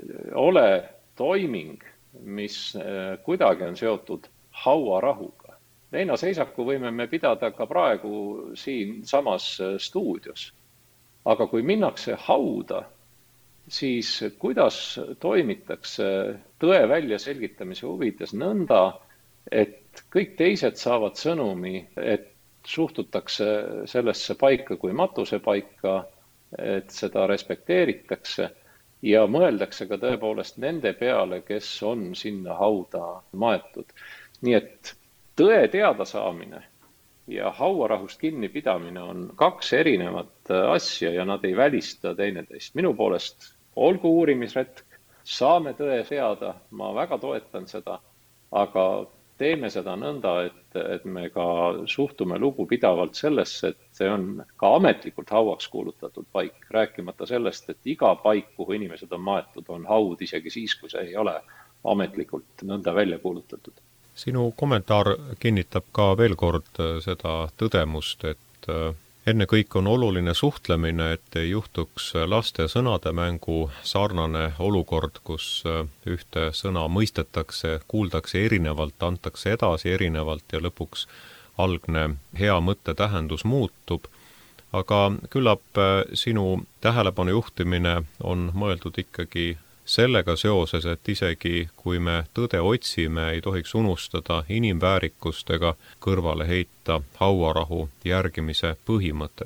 ole toiming, mis kuidagi on seotud hauarahuga. Leinaseisaku võime me pidada ka praegu siin samas stuudios. Aga kui minnakse hauda, siis kuidas toimitakse tõe välja selgitamise huvides nõnda, et kõik teised saavad sõnumi, et suhtutakse sellesse paika kui matuse paika, et seda respekteeritakse ja mõeldakse ka tõepoolest nende peale, kes on sinna hauda maetud. Nii et tõe teada saamine ja hauarahust kinni pidamine on kaks erinevat asja ja nad ei välista teineteist. Minu poolest olgu uurimisretk, saame tõe teada, ma väga toetan seda, aga teeme seda nõnda, et me ka suhtume lugupidavalt sellesse, et see on ka ametlikult hauaks kuulutatud paik, rääkimata sellest, et iga paik, kuhu inimesed on maetud, on haud isegi siis, kui see ei ole ametlikult nõnda välja kuulutatud. Sinu kommentaar kinnitab ka veel kord seda tõdemust, et enne kõik on oluline suhtlemine, et ei juhtuks laste sõnade mängu sarnane olukord, kus ühte sõna mõistetakse, kuuldakse erinevalt, antakse edasi erinevalt ja lõpuks algne hea mõtte tähendus muutub. Aga küllap sinu tähelepanu juhtimine on mõeldud ikkagi sellega seoses, et isegi kui me tõde otsime, ei tohiks unustada inimväärikust ega kõrvale heita hauarahu järgimise põhimõtet.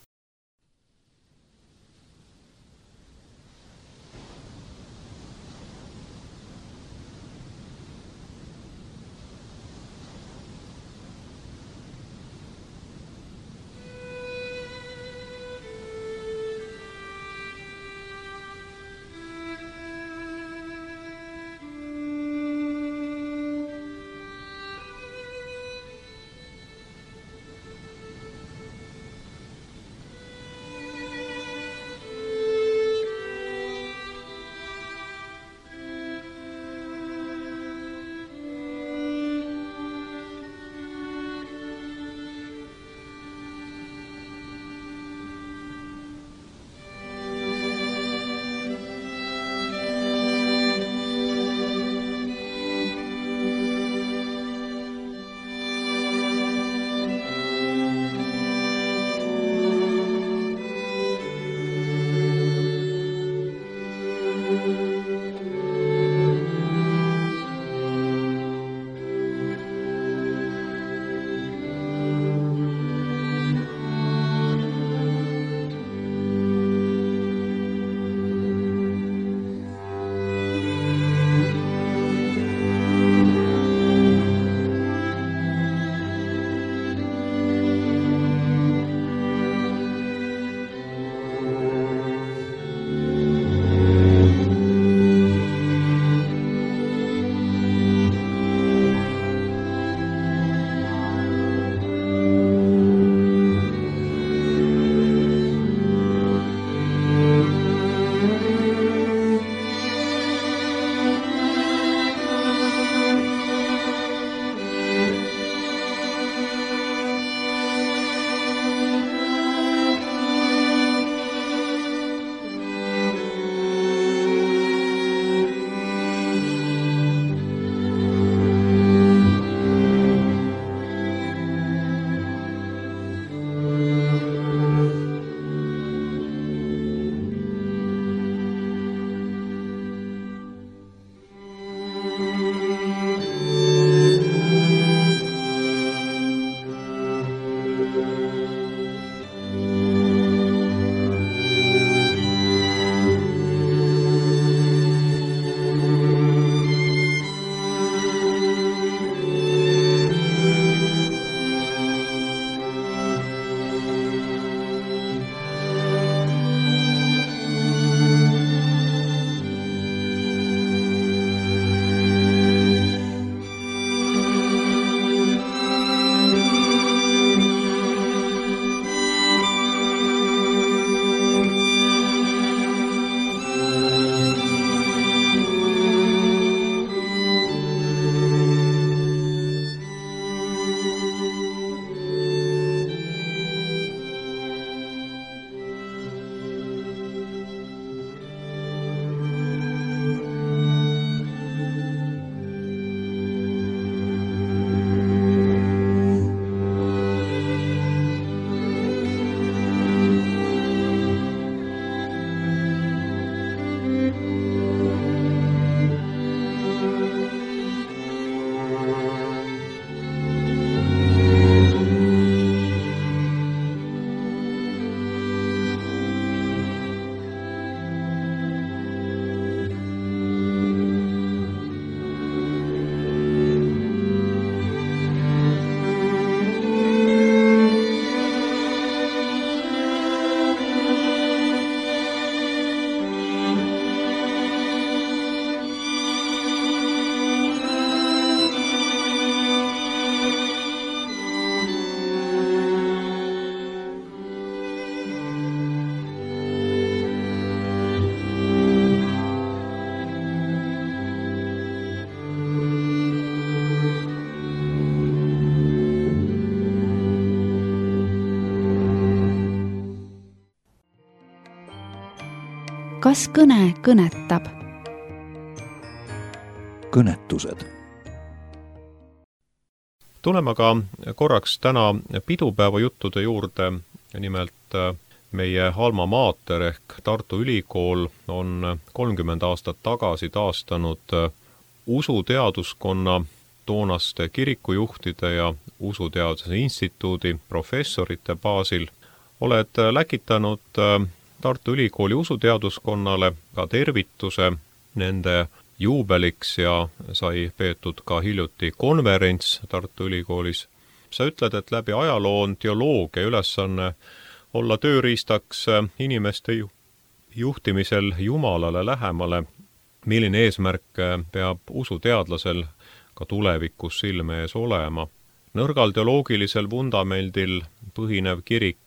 kas kõne kõnetab? Kõnetused. Tuleme aga korraks täna pidupäeva juttude juurde. Nimelt meie alma mater ehk Tartu Ülikool on 30 aastat tagasi taastanud usuteaduskonna toonaste kirikujuhtide ja Usuteaduse Instituudi professorite baasil. Oled läkitanud Tartu Ülikooli usuteaduskonnale ka tervituse nende juubeliks ja sai peetud ka hiljuti konverents Tartu Ülikoolis. Sa ütled, et läbi ajaloo on teoloogia ülesanne olla tööriistaks inimeste juhtimisel Jumalale lähemale. Milline eesmärk peab usuteadlasel ka tulevikus silme ees olema? Nõrgal teoloogilisel vundamendil põhinev kirik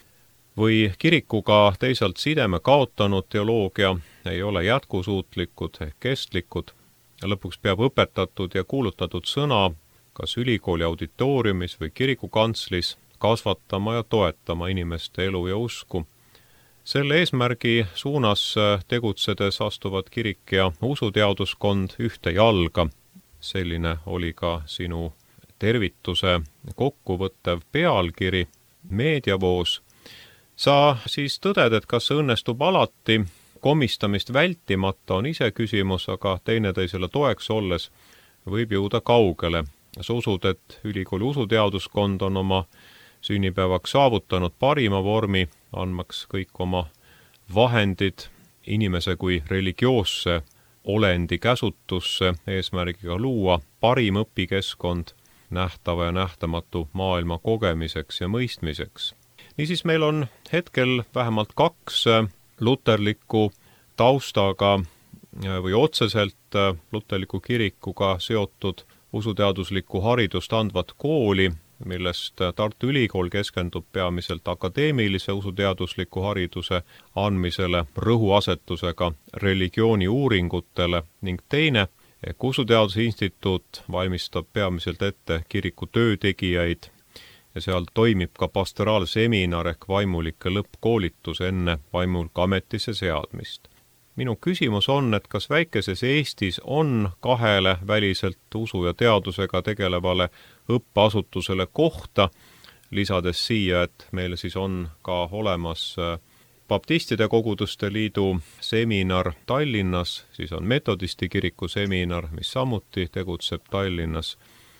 või kirikuga teisalt sideme kaotanud teoloogia ei ole jätkusuutlikud ehk kestlikud. Lõpuks peab õpetatud ja kuulutatud sõna kas ülikooli auditooriumis või kirikukantslis kasvatama ja toetama inimeste elu ja usku. Selle eesmärgi suunas tegutsedes astuvad kirik ja usuteaduskond ühte jalga. Selline oli ka sinu tervituse kokkuvõttev pealkiri meediavoos. Sa siis tõded, et kas see õnnestub alati, komistamist vältimata on ise küsimus, aga teineteisele toeks olles võib jõuda kaugele. Sa usud, et ülikooli usuteaduskond on oma sünnipäevaks saavutanud parima vormi, andmaks kõik oma vahendid inimese kui religioosse olendi käsutusse eesmärgiga luua parim õpikeskkond nähtava ja nähtamatu maailma kogemiseks ja mõistmiseks. Niisiis meil on hetkel vähemalt 2 luterliku taustaga või otseselt luterliku kirikuga seotud usuteaduslikku haridust andvat kooli, millest Tartu Ülikool keskendub peamiselt akadeemilise usuteadusliku hariduse andmisele rõhuasetusega religiooni uuringutele ning teine, ehk Usuteaduse Instituut valmistab peamiselt ette kiriku töötegijaid ja seal toimib ka pastoraalseminar ehk vaimulike lõppkoolitus enne vaimulike ametisse seadmist. Minu küsimus on, et kas väikeses Eestis on 2 väliselt usu ja teadusega tegelevale õppeasutusele kohta, lisades siia, et meil siis on ka olemas Baptistide Koguduste Liidu seminar Tallinnas, siis on Metodisti kiriku seminar, mis samuti tegutseb Tallinnas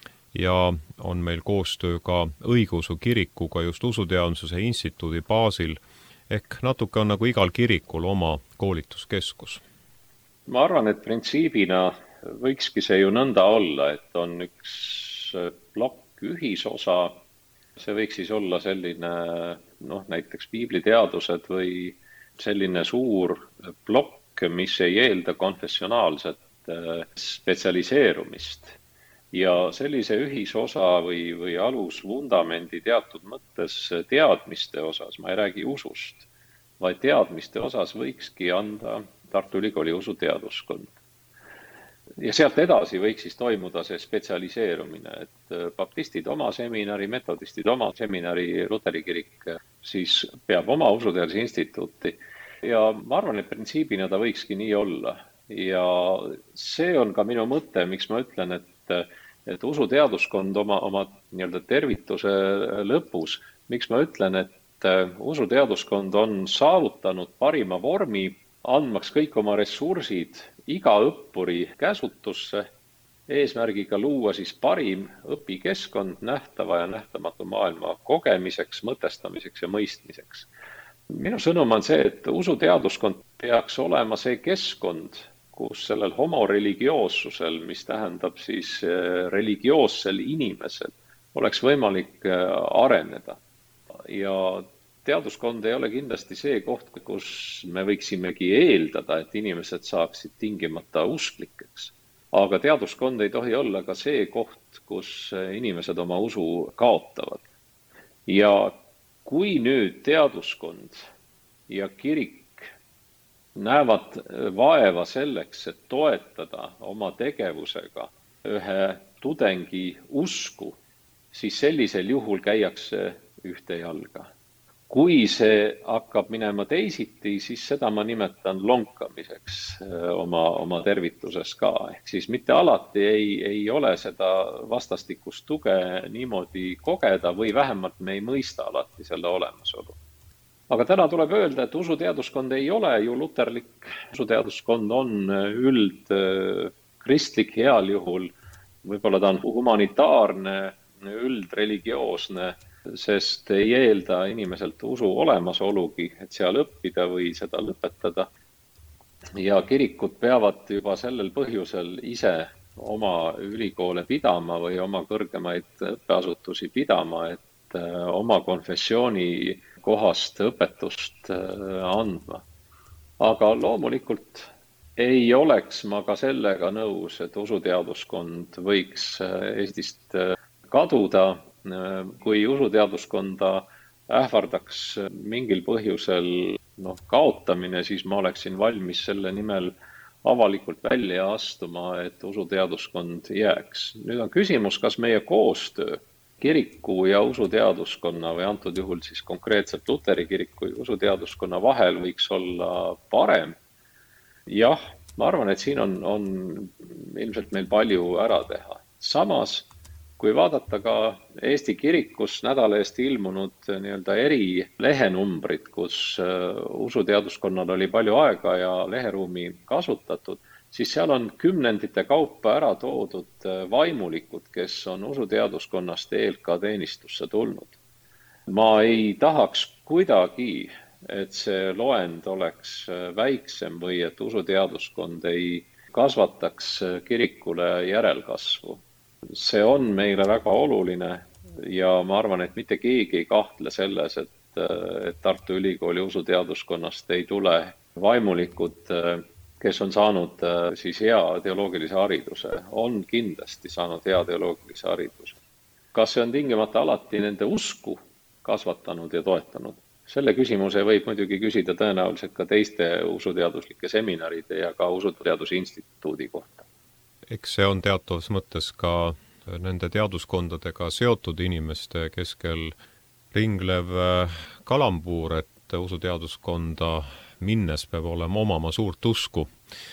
ja on meil koostöö ka õigeusu kirikuga just Usuteaduse Instituudi baasil. Ehk natuke on nagu igal kirikul oma koolituskeskus. Ma arvan, et printsiibina võikski see ju nõnda olla, et on üks plokk ühisosa. See võiks siis olla selline, näiteks piibliteadused või selline suur plokk, mis ei eelda konfessionaalset spetsialiseerumist. Ja sellise ühisosa või alusvundamendi teatud mõttes teadmiste osas, ma ei räägi usust, vaid teadmiste osas võikski anda Tartu Ülikooli usuteaduskond. Ja sealt edasi võiks siis toimuda see spetsialiseerumine, et baptistid oma seminari, metodistid oma seminari, Luteri kirik siis peab oma usuteaduse instituuti. Ja ma arvan, et printsiibina ta võikski nii olla. Ja see on ka minu mõte, miks ma ütlen, et usuteaduskond oma nii-öelda tervituse lõpus, miks ma ütlen, et usuteaduskond on saavutanud parima vormi, andmaks kõik oma ressursid iga õppuri käsutusse, eesmärgiga luua siis parim õpikeskkond nähtava ja nähtamatu maailma kogemiseks, mõtestamiseks ja mõistmiseks. Minu sõnum on see, et usuteaduskond peaks olema see keskkond, kus sellel homoreligioossusel, mis tähendab siis religioossel inimesel, oleks võimalik areneda. Ja teaduskond ei ole kindlasti see koht, kus me võiksimegi eeldada, et inimesed saaksid tingimata usklikeks. Aga teaduskond ei tohi olla ka see koht, kus inimesed oma usu kaotavad. Ja kui nüüd teaduskond ja kirik näevad vaeva selleks, et toetada oma tegevusega ühe tudengi usku, siis sellisel juhul käiakse ühte jalga. Kui see hakkab minema teisiti, siis seda ma nimetan lonkamiseks oma tervituses ka. Ehk siis mitte alati ei ole seda vastastikust tuge niimoodi kogeda või vähemalt me ei mõista alati selle olemasolu. Aga täna tuleb öelda, et usuteaduskond ei ole ju luterlik. Usuteaduskond on üldkristlik heal juhul. Võib-olla ta on humanitaarne, üldreligioosne, sest ei eelda inimeselt usu olemasolugi, et seal õppida või seda lõpetada. Ja kirikud peavad juba sellel põhjusel ise oma ülikoole pidama või oma kõrgemaid õppeasutusi pidama, et oma konfessiooni kohast õpetust andma. Aga loomulikult ei oleks ma ka sellega nõus, et usuteaduskond võiks Eestist kaduda. Kui usuteaduskonda ähvardaks mingil põhjusel kaotamine, siis ma oleksin valmis selle nimel avalikult välja astuma, et usuteaduskond jääks. Nüüd on küsimus, kas meie koostöö kiriku ja usuteaduskonna või antud juhul siis konkreetselt Luteri kiriku ja usuteaduskonna vahel võiks olla parem. Jah, ma arvan, et siin on ilmselt meil palju ära teha. Samas, kui vaadata ka Eesti kirikus nädala eest ilmunud eri lehenumbrid, kus usuteaduskonnal oli palju aega ja leheruumi kasutatud, siis seal on kümnendite kaupa ära toodud vaimulikud, kes on usuteaduskonnast ELK teenistusse tulnud. Ma ei tahaks kuidagi, et see loend oleks väiksem või et usuteaduskond ei kasvataks kirikule järelkasvu. See on meile väga oluline ja ma arvan, et mitte keegi ei kahtle selles, et Tartu Ülikooli usuteaduskonnast ei tule vaimulikud, kes on saanud siis hea teoloogilise hariduse, on kindlasti saanud hea teoloogilise hariduse. Kas see on tingimata alati nende usku kasvatanud ja toetanud? Selle küsimuse võib muidugi küsida tõenäoliselt ka teiste usuteaduslike seminaride ja ka usuteaduse instituudi kohta. Eks see on teatavas mõttes ka nende teaduskondadega seotud inimeste keskel ringlev kalambuur, et usuteaduskonda minnes peab olema omama suurt usku,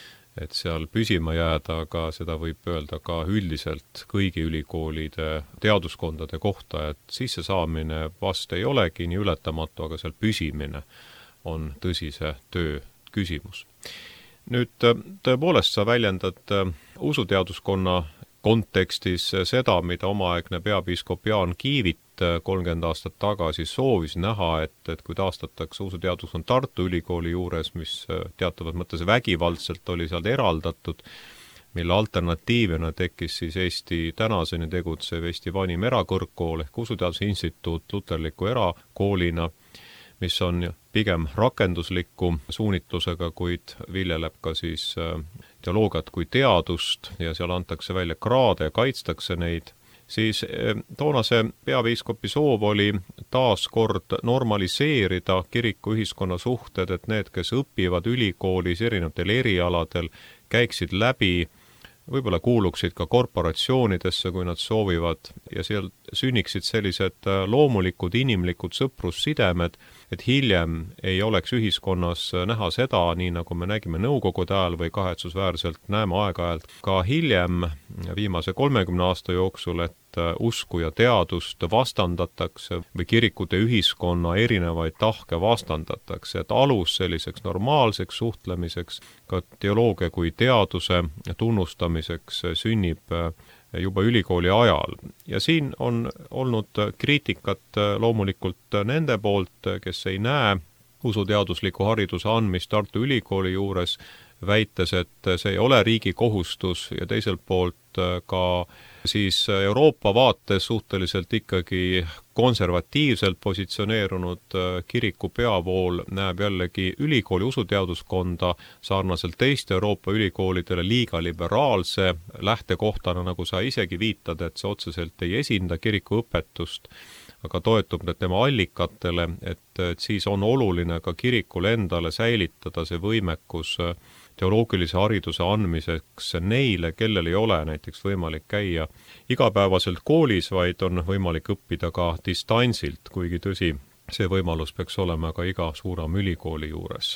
et seal püsima jääda, aga seda võib öelda ka üldiselt kõigi ülikoolide teaduskondade kohta, et sissesaamine vast ei olegi nii ületamatu, aga seal püsimine on tõsise töö küsimus. Nüüd tõepoolest sa väljendad usuteaduskonna kontekstis seda, mida omaaegne peapiiskop Jaan Kiivit 30 aastat tagasi soovis näha, et kui taastatakse usuteaduskond Tartu Ülikooli juures, mis teatavas mõttes vägivaldselt oli sealt eraldatud, mille alternatiivina tekkis siis Eesti tänaseni tegutsev Eesti vanim erakõrgkool ehk usuteaduse instituut luterliku erakoolina, mis on pigem rakendusliku suunitlusega, kuid viljeleb ka siis teoloogiat kui teadust ja seal antakse välja kraade ja kaitstakse neid, siis toonase peapiiskopi soov oli taas kord normaliseerida kiriku ühiskonna suhted, et need, kes õpivad ülikoolis erinevatel erialadel, käiksid läbi, võib-olla kuuluksid ka korporatsioonidesse, kui nad soovivad, ja seal sünniksid sellised loomulikud inimlikud sõprussidemed, et hiljem ei oleks ühiskonnas näha seda, nii nagu me nägime nõukogude ajal või kahetsusväärselt näeme aeg-ajalt ka hiljem viimase 30 aasta jooksul, et usku ja teadust vastandatakse või kirikute ühiskonna erinevaid tahke vastandatakse, et alus selliseks normaalseks suhtlemiseks, ka teoloogia kui teaduse tunnustamiseks sünnib juba ülikooli ajal. Ja siin on olnud kriitikat loomulikult nende poolt, kes ei näe usuteadusliku hariduse andmist Tartu Ülikooli juures, väites, et see ei ole riigi kohustus ja teiselt poolt ka siis Euroopa vaates suhteliselt ikkagi konservatiivselt positsioneerunud kiriku peavool näeb jällegi ülikooli usuteaduskonda sarnaselt teiste Euroopa ülikoolidele liiga liberaalse lähtekohtana, nagu sa isegi viitad, et see otseselt ei esinda kiriku õpetust, aga toetub tema allikatele, et siis on oluline ka kirikule endale säilitada see võimekus teoloogilise hariduse andmiseks neile, kellel ei ole näiteks võimalik käia igapäevaselt koolis, vaid on võimalik õppida ka distantsilt, kuigi tõsi, see võimalus peaks olema ka iga suurem ülikooli juures.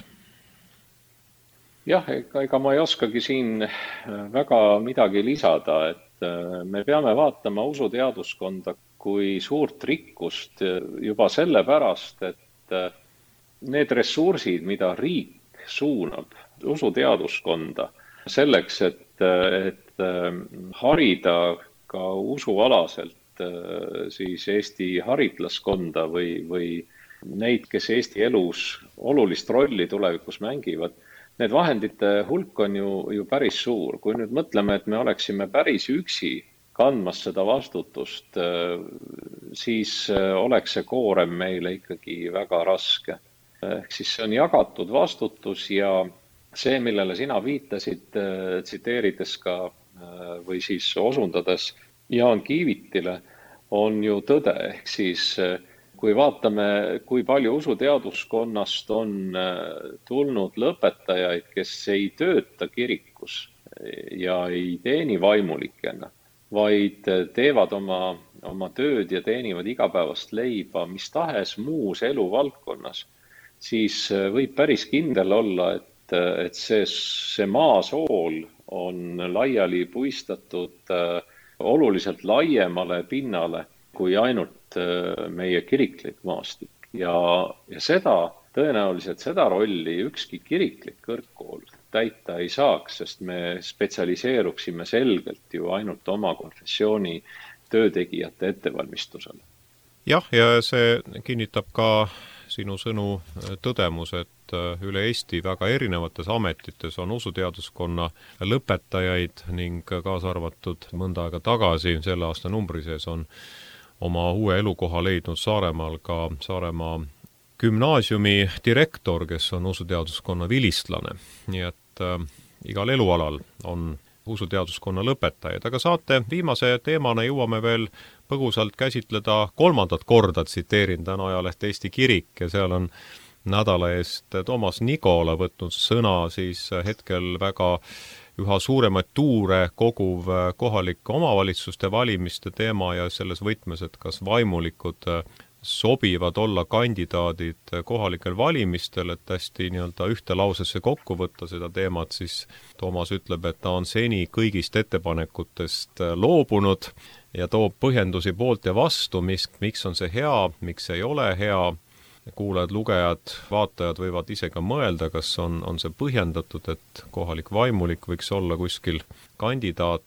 Jah, ega ma ei oskagi siin väga midagi lisada, et me peame vaatama usuteaduskonda kui suurt rikkust juba sellepärast, et need ressursid, mida riik suunab usuteaduskonda selleks, et harida ka usualaselt siis Eesti haritlaskonda või neid, kes Eesti elus olulist rolli tulevikus mängivad, need vahendite hulk on ju päris suur. Kui nüüd mõtleme, et me oleksime päris üksi kandmas seda vastutust, siis oleks see koorem meile ikkagi väga raske. Ehk siis see on jagatud vastutus ja see, millele sina viitasid, tsiteerides ka või siis osundades Jaan Kiivitile, on ju tõde. Ehk siis kui vaatame, kui palju usuteaduskonnast on tulnud lõpetajaid, kes ei tööta kirikus ja ei teeni vaimulikena, vaid teevad oma tööd ja teenivad igapäevast leiba mis tahes muus eluvaldkonnas, siis võib päris kindel olla, et see maasool on laiali puistatud oluliselt laiemale pinnale kui ainult meie kiriklik maastik. Ja tõenäoliselt seda rolli ükski kiriklik kõrgkool täita ei saaks, sest me spetsialiseeruksime selgelt ju ainult oma konfessiooni töötegijate ettevalmistusele. Jah, ja see kinnitab ka sinu sõnu tõdemus, et üle Eesti väga erinevates ametites on usuteaduskonna lõpetajaid ning kaasa arvatud mõnda aega tagasi, selle aasta numbri sees on oma uue elukoha leidnud Saaremaal ka Saaremaa gümnaasiumi direktor, kes on usuteaduskonna vilistlane. Nii et igal elualal on usuteaduskonna lõpetajaid, aga saate viimase teemana jõuame veel põgusalt käsitleda 3. korda, tsiteerin täna ajaleht Eesti Kirik ja seal on nädala eest Toomas Nigola võtnud sõna siis hetkel väga üha suuremaid tuure koguv kohalike omavalitsuste valimiste teema ja selles võtmes, et kas vaimulikud sobivad olla kandidaadid kohalikel valimistel, et hästi nii-öelda ühte lausesse kokku võtta seda teemat, siis Toomas ütleb, et ta on seni kõigist ettepanekutest loobunud ja toob põhjendusi poolt ja vastu, miks on see hea, miks ei ole hea. Kuulajad, lugejad, vaatajad võivad ise ka mõelda, kas on see põhjendatud, et kohalik vaimulik võiks olla kuskil kandidaat,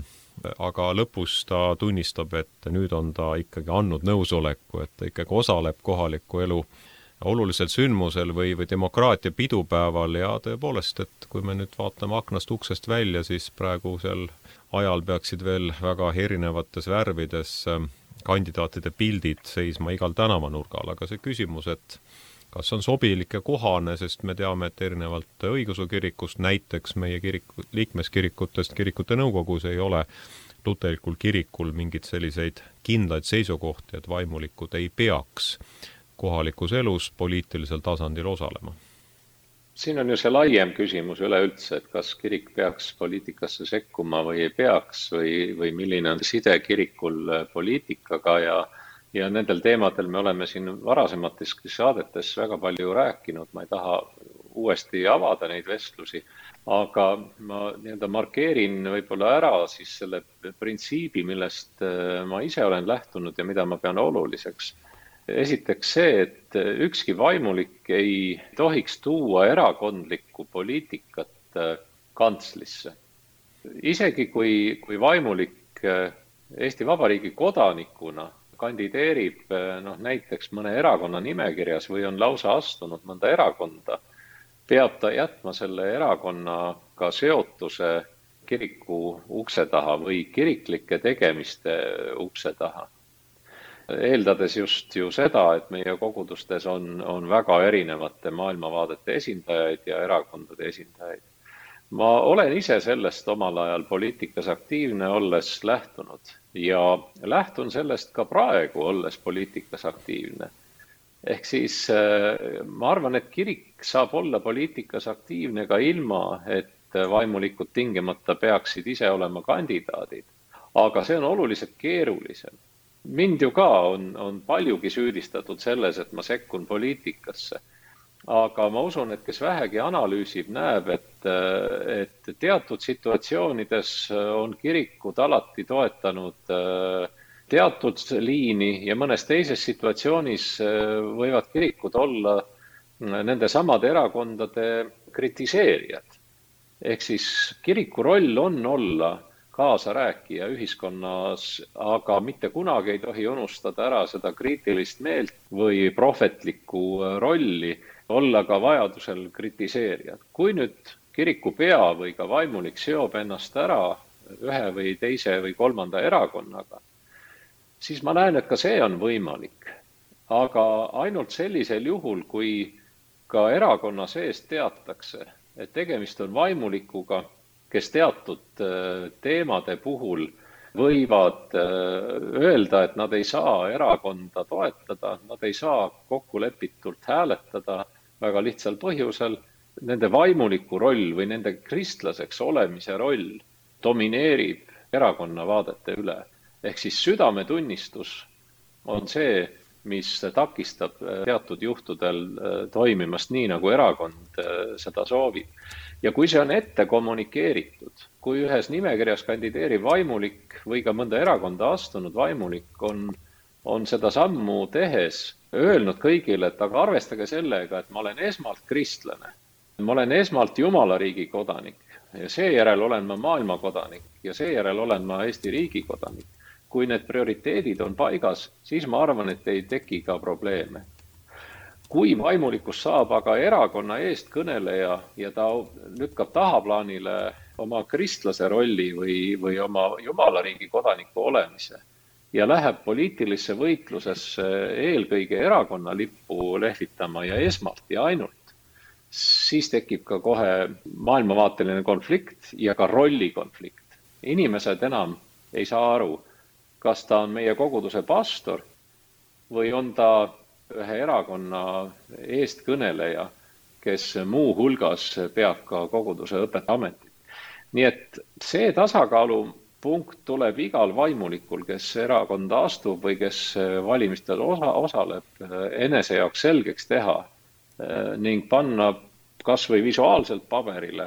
aga lõpus ta tunnistab, et nüüd on ta ikkagi andnud nõusoleku, et ta ikkagi osaleb kohaliku elu olulisel sündmusel või demokraatia pidupäeval ja tõepoolest, et kui me nüüd vaatame aknast uksest välja, siis praegusel ajal peaksid veel väga erinevates värvides kandidaatide pildid seisma igal tänavanurgal, aga see küsimus, et kas on sobilik ja kohane, sest me teame, et erinevalt õigeusu kirikust, näiteks meie liikmeskirikutest kirikute nõukogus ei ole luterlikul kirikul mingid selliseid kindlaid seisukohti, et vaimulikud ei peaks kohalikus elus poliitilisel tasandil osalema. Siin on ju see laiem küsimus üleüldse, et kas kirik peaks poliitikasse sekkuma või ei peaks või milline on side kirikul poliitikaga ja nendel teemadel me oleme siin varasemates saadetes väga palju rääkinud, ma ei taha uuesti avada neid vestlusi, aga ma markeerin võib-olla ära siis selle printsiibi, millest ma ise olen lähtunud ja mida ma pean oluliseks. Esiteks see, et ükski vaimulik ei tohiks tuua erakondlikku poliitikat kantslisse. Isegi kui vaimulik Eesti Vabariigi kodanikuna kandideerib näiteks mõne erakonna nimekirjas või on lausa astunud mõnda erakonda, peab ta jätma selle erakonnaga seotuse kiriku ukse taha või kiriklike tegemiste ukse taha. Eeldades just ju seda, et meie kogudustes on väga erinevate maailmavaadete esindajaid ja erakondade esindajaid. Ma olen ise sellest omal ajal poliitikas aktiivne olles lähtunud ja lähtun sellest ka praegu olles poliitikas aktiivne. Ehk siis ma arvan, et kirik saab olla poliitikas aktiivne ka ilma, et vaimulikud tingimata peaksid ise olema kandidaadid. Aga see on oluliselt keerulisem. Mind ju ka on paljugi süüdistatud selles, et ma sekkun poliitikasse. Aga ma usun, et kes vähegi analüüsib, näeb, et teatud situatsioonides on kirikud alati toetanud teatud liini ja mõnes teises situatsioonis võivad kirikud olla nende samade erakondade kritiseerijad. Ehk siis kiriku roll on olla kaasarääkija ühiskonnas, aga mitte kunagi ei tohi unustada ära seda kriitilist meelt või prohvetlikku rolli, olla ka vajadusel kritiseerijad. Kui nüüd kirikupea või ka vaimulik seob ennast ära ühe või teise või kolmanda erakonnaga, siis ma näen, et ka see on võimalik. Aga ainult sellisel juhul, kui ka erakonna sees teatakse, et tegemist on vaimulikuga, kes teatud teemade puhul võivad öelda, et nad ei saa erakonda toetada, nad ei saa kokkulepitult hääletada väga lihtsal põhjusel. Nende vaimuliku roll või nende kristlaseks olemise roll domineerib erakonna vaadete üle. Ehk siis südametunnistus on see, mis takistab teatud juhtudel toimimast nii, nagu erakond seda soovib. Ja kui see on ette kommunikeeritud, kui ühes nimekirjas kandideerib vaimulik või ka mõnda erakonda astunud vaimulik on seda sammu tehes öelnud kõigile, et aga arvestage sellega, et ma olen esmalt kristlane, ma olen esmalt Jumala riigi kodanik ja seejärel olen ma maailma kodanik ja seejärel olen ma Eesti riigi kodanik. Kui need prioriteedid on paigas, siis ma arvan, et ei teki ka probleeme. Kui vaimulikus saab aga erakonna eest kõneleja ja ta lükkab tahaplaanile oma kristlase rolli või oma Jumala riigi kodaniku olemise ja läheb poliitilisse võitlusesse eelkõige erakonna lippu lehvitama ja esmalt ja ainult, siis tekib ka kohe maailmavaateline konflikt ja ka rollikonflikt. Inimesed enam ei saa aru, kas ta on meie koguduse pastor või on ta ühe erakonna eestkõneleja, kes muu hulgas peab ka koguduse õpetajametit. Nii et see tasakaalupunkt tuleb igal vaimulikul, kes erakonda astub või kes valimistel osaleb, enese jaoks selgeks teha ning panna kas või visuaalselt paberile,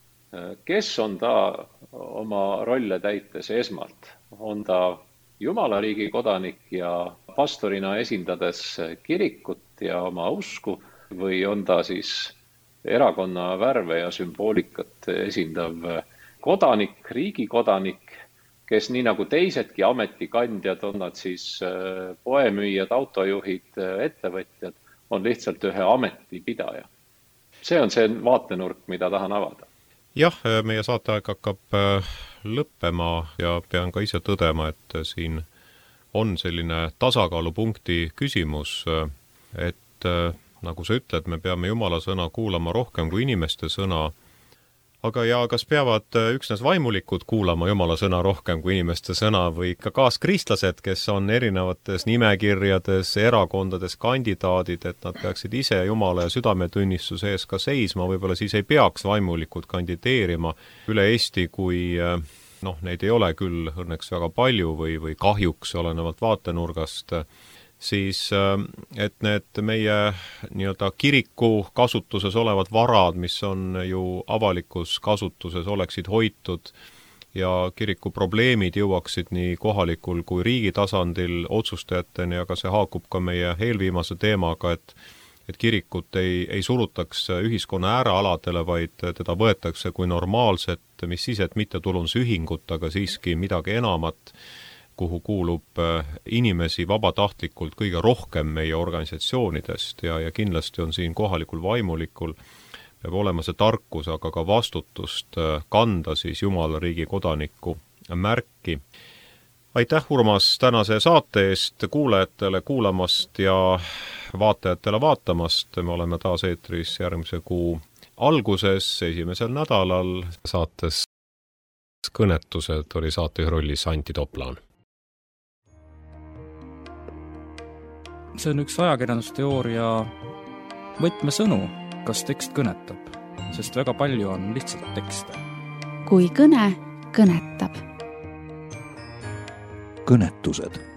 kes on ta oma rolle täites esmalt. On ta Jumala riigi kodanik ja pastorina esindades kirikut ja oma usku või on ta siis erakonna värve ja sümboolikat esindav kodanik, riigi kodanik, kes nii nagu teisedki ametikandjad, on nad siis poemüüjad, autojuhid, ettevõtjad, on lihtsalt ühe ametipidaja. See on see vaatenurk, mida tahan avada. Jah, meie saateaeg hakkab lõppema ja pean ka ise tõdema, et siin on selline tasakaalupunkti küsimus, et nagu sa ütled, me peame Jumala sõna kuulama rohkem kui inimeste sõna, aga ja kas peavad üksnes vaimulikud kuulama Jumala sõna rohkem kui inimeste sõna või ikka kaaskristlased, kes on erinevates nimekirjades, erakondades kandidaadid, et nad peaksid ise Jumala ja südametunnistuse ees ka seisma, võib-olla siis ei peaks vaimulikud kandideerima üle Eesti, kui neid ei ole küll õnneks väga palju või kahjuks olenevalt vaatenurgast, siis et need meie nii-öelda kiriku kasutuses olevad varad, mis on ju avalikus kasutuses, oleksid hoitud ja kiriku probleemid jõuaksid nii kohalikul kui riigi tasandil otsustajateni, aga see haakub ka meie eelviimase teemaga, et kirikut ei surutaks ühiskonna äärealadele, vaid teda võetakse kui normaalset, mis siis, et mittetulundusühingut, aga siiski midagi enamat, kuhu kuulub inimesi vabatahtlikult kõige rohkem meie organisatsioonidest ja kindlasti on siin kohalikul vaimulikul peab olema see tarkus, aga ka vastutust kanda siis Jumala riigi kodaniku märki. Aitäh, Urmas, tänase saate eest, kuulajatele kuulamast ja vaatajatele vaatamast. Me oleme taas eetris järgmise kuu alguses, 1. nädalal. Saates Kõnetused oli saatejuhi rollis Anti Toplaan. See on üks ajakirjandusteooria võtmesõnu, kas tekst kõnetab, sest väga palju on lihtsalt tekste. Kui kõne kõnetab. Kõnetused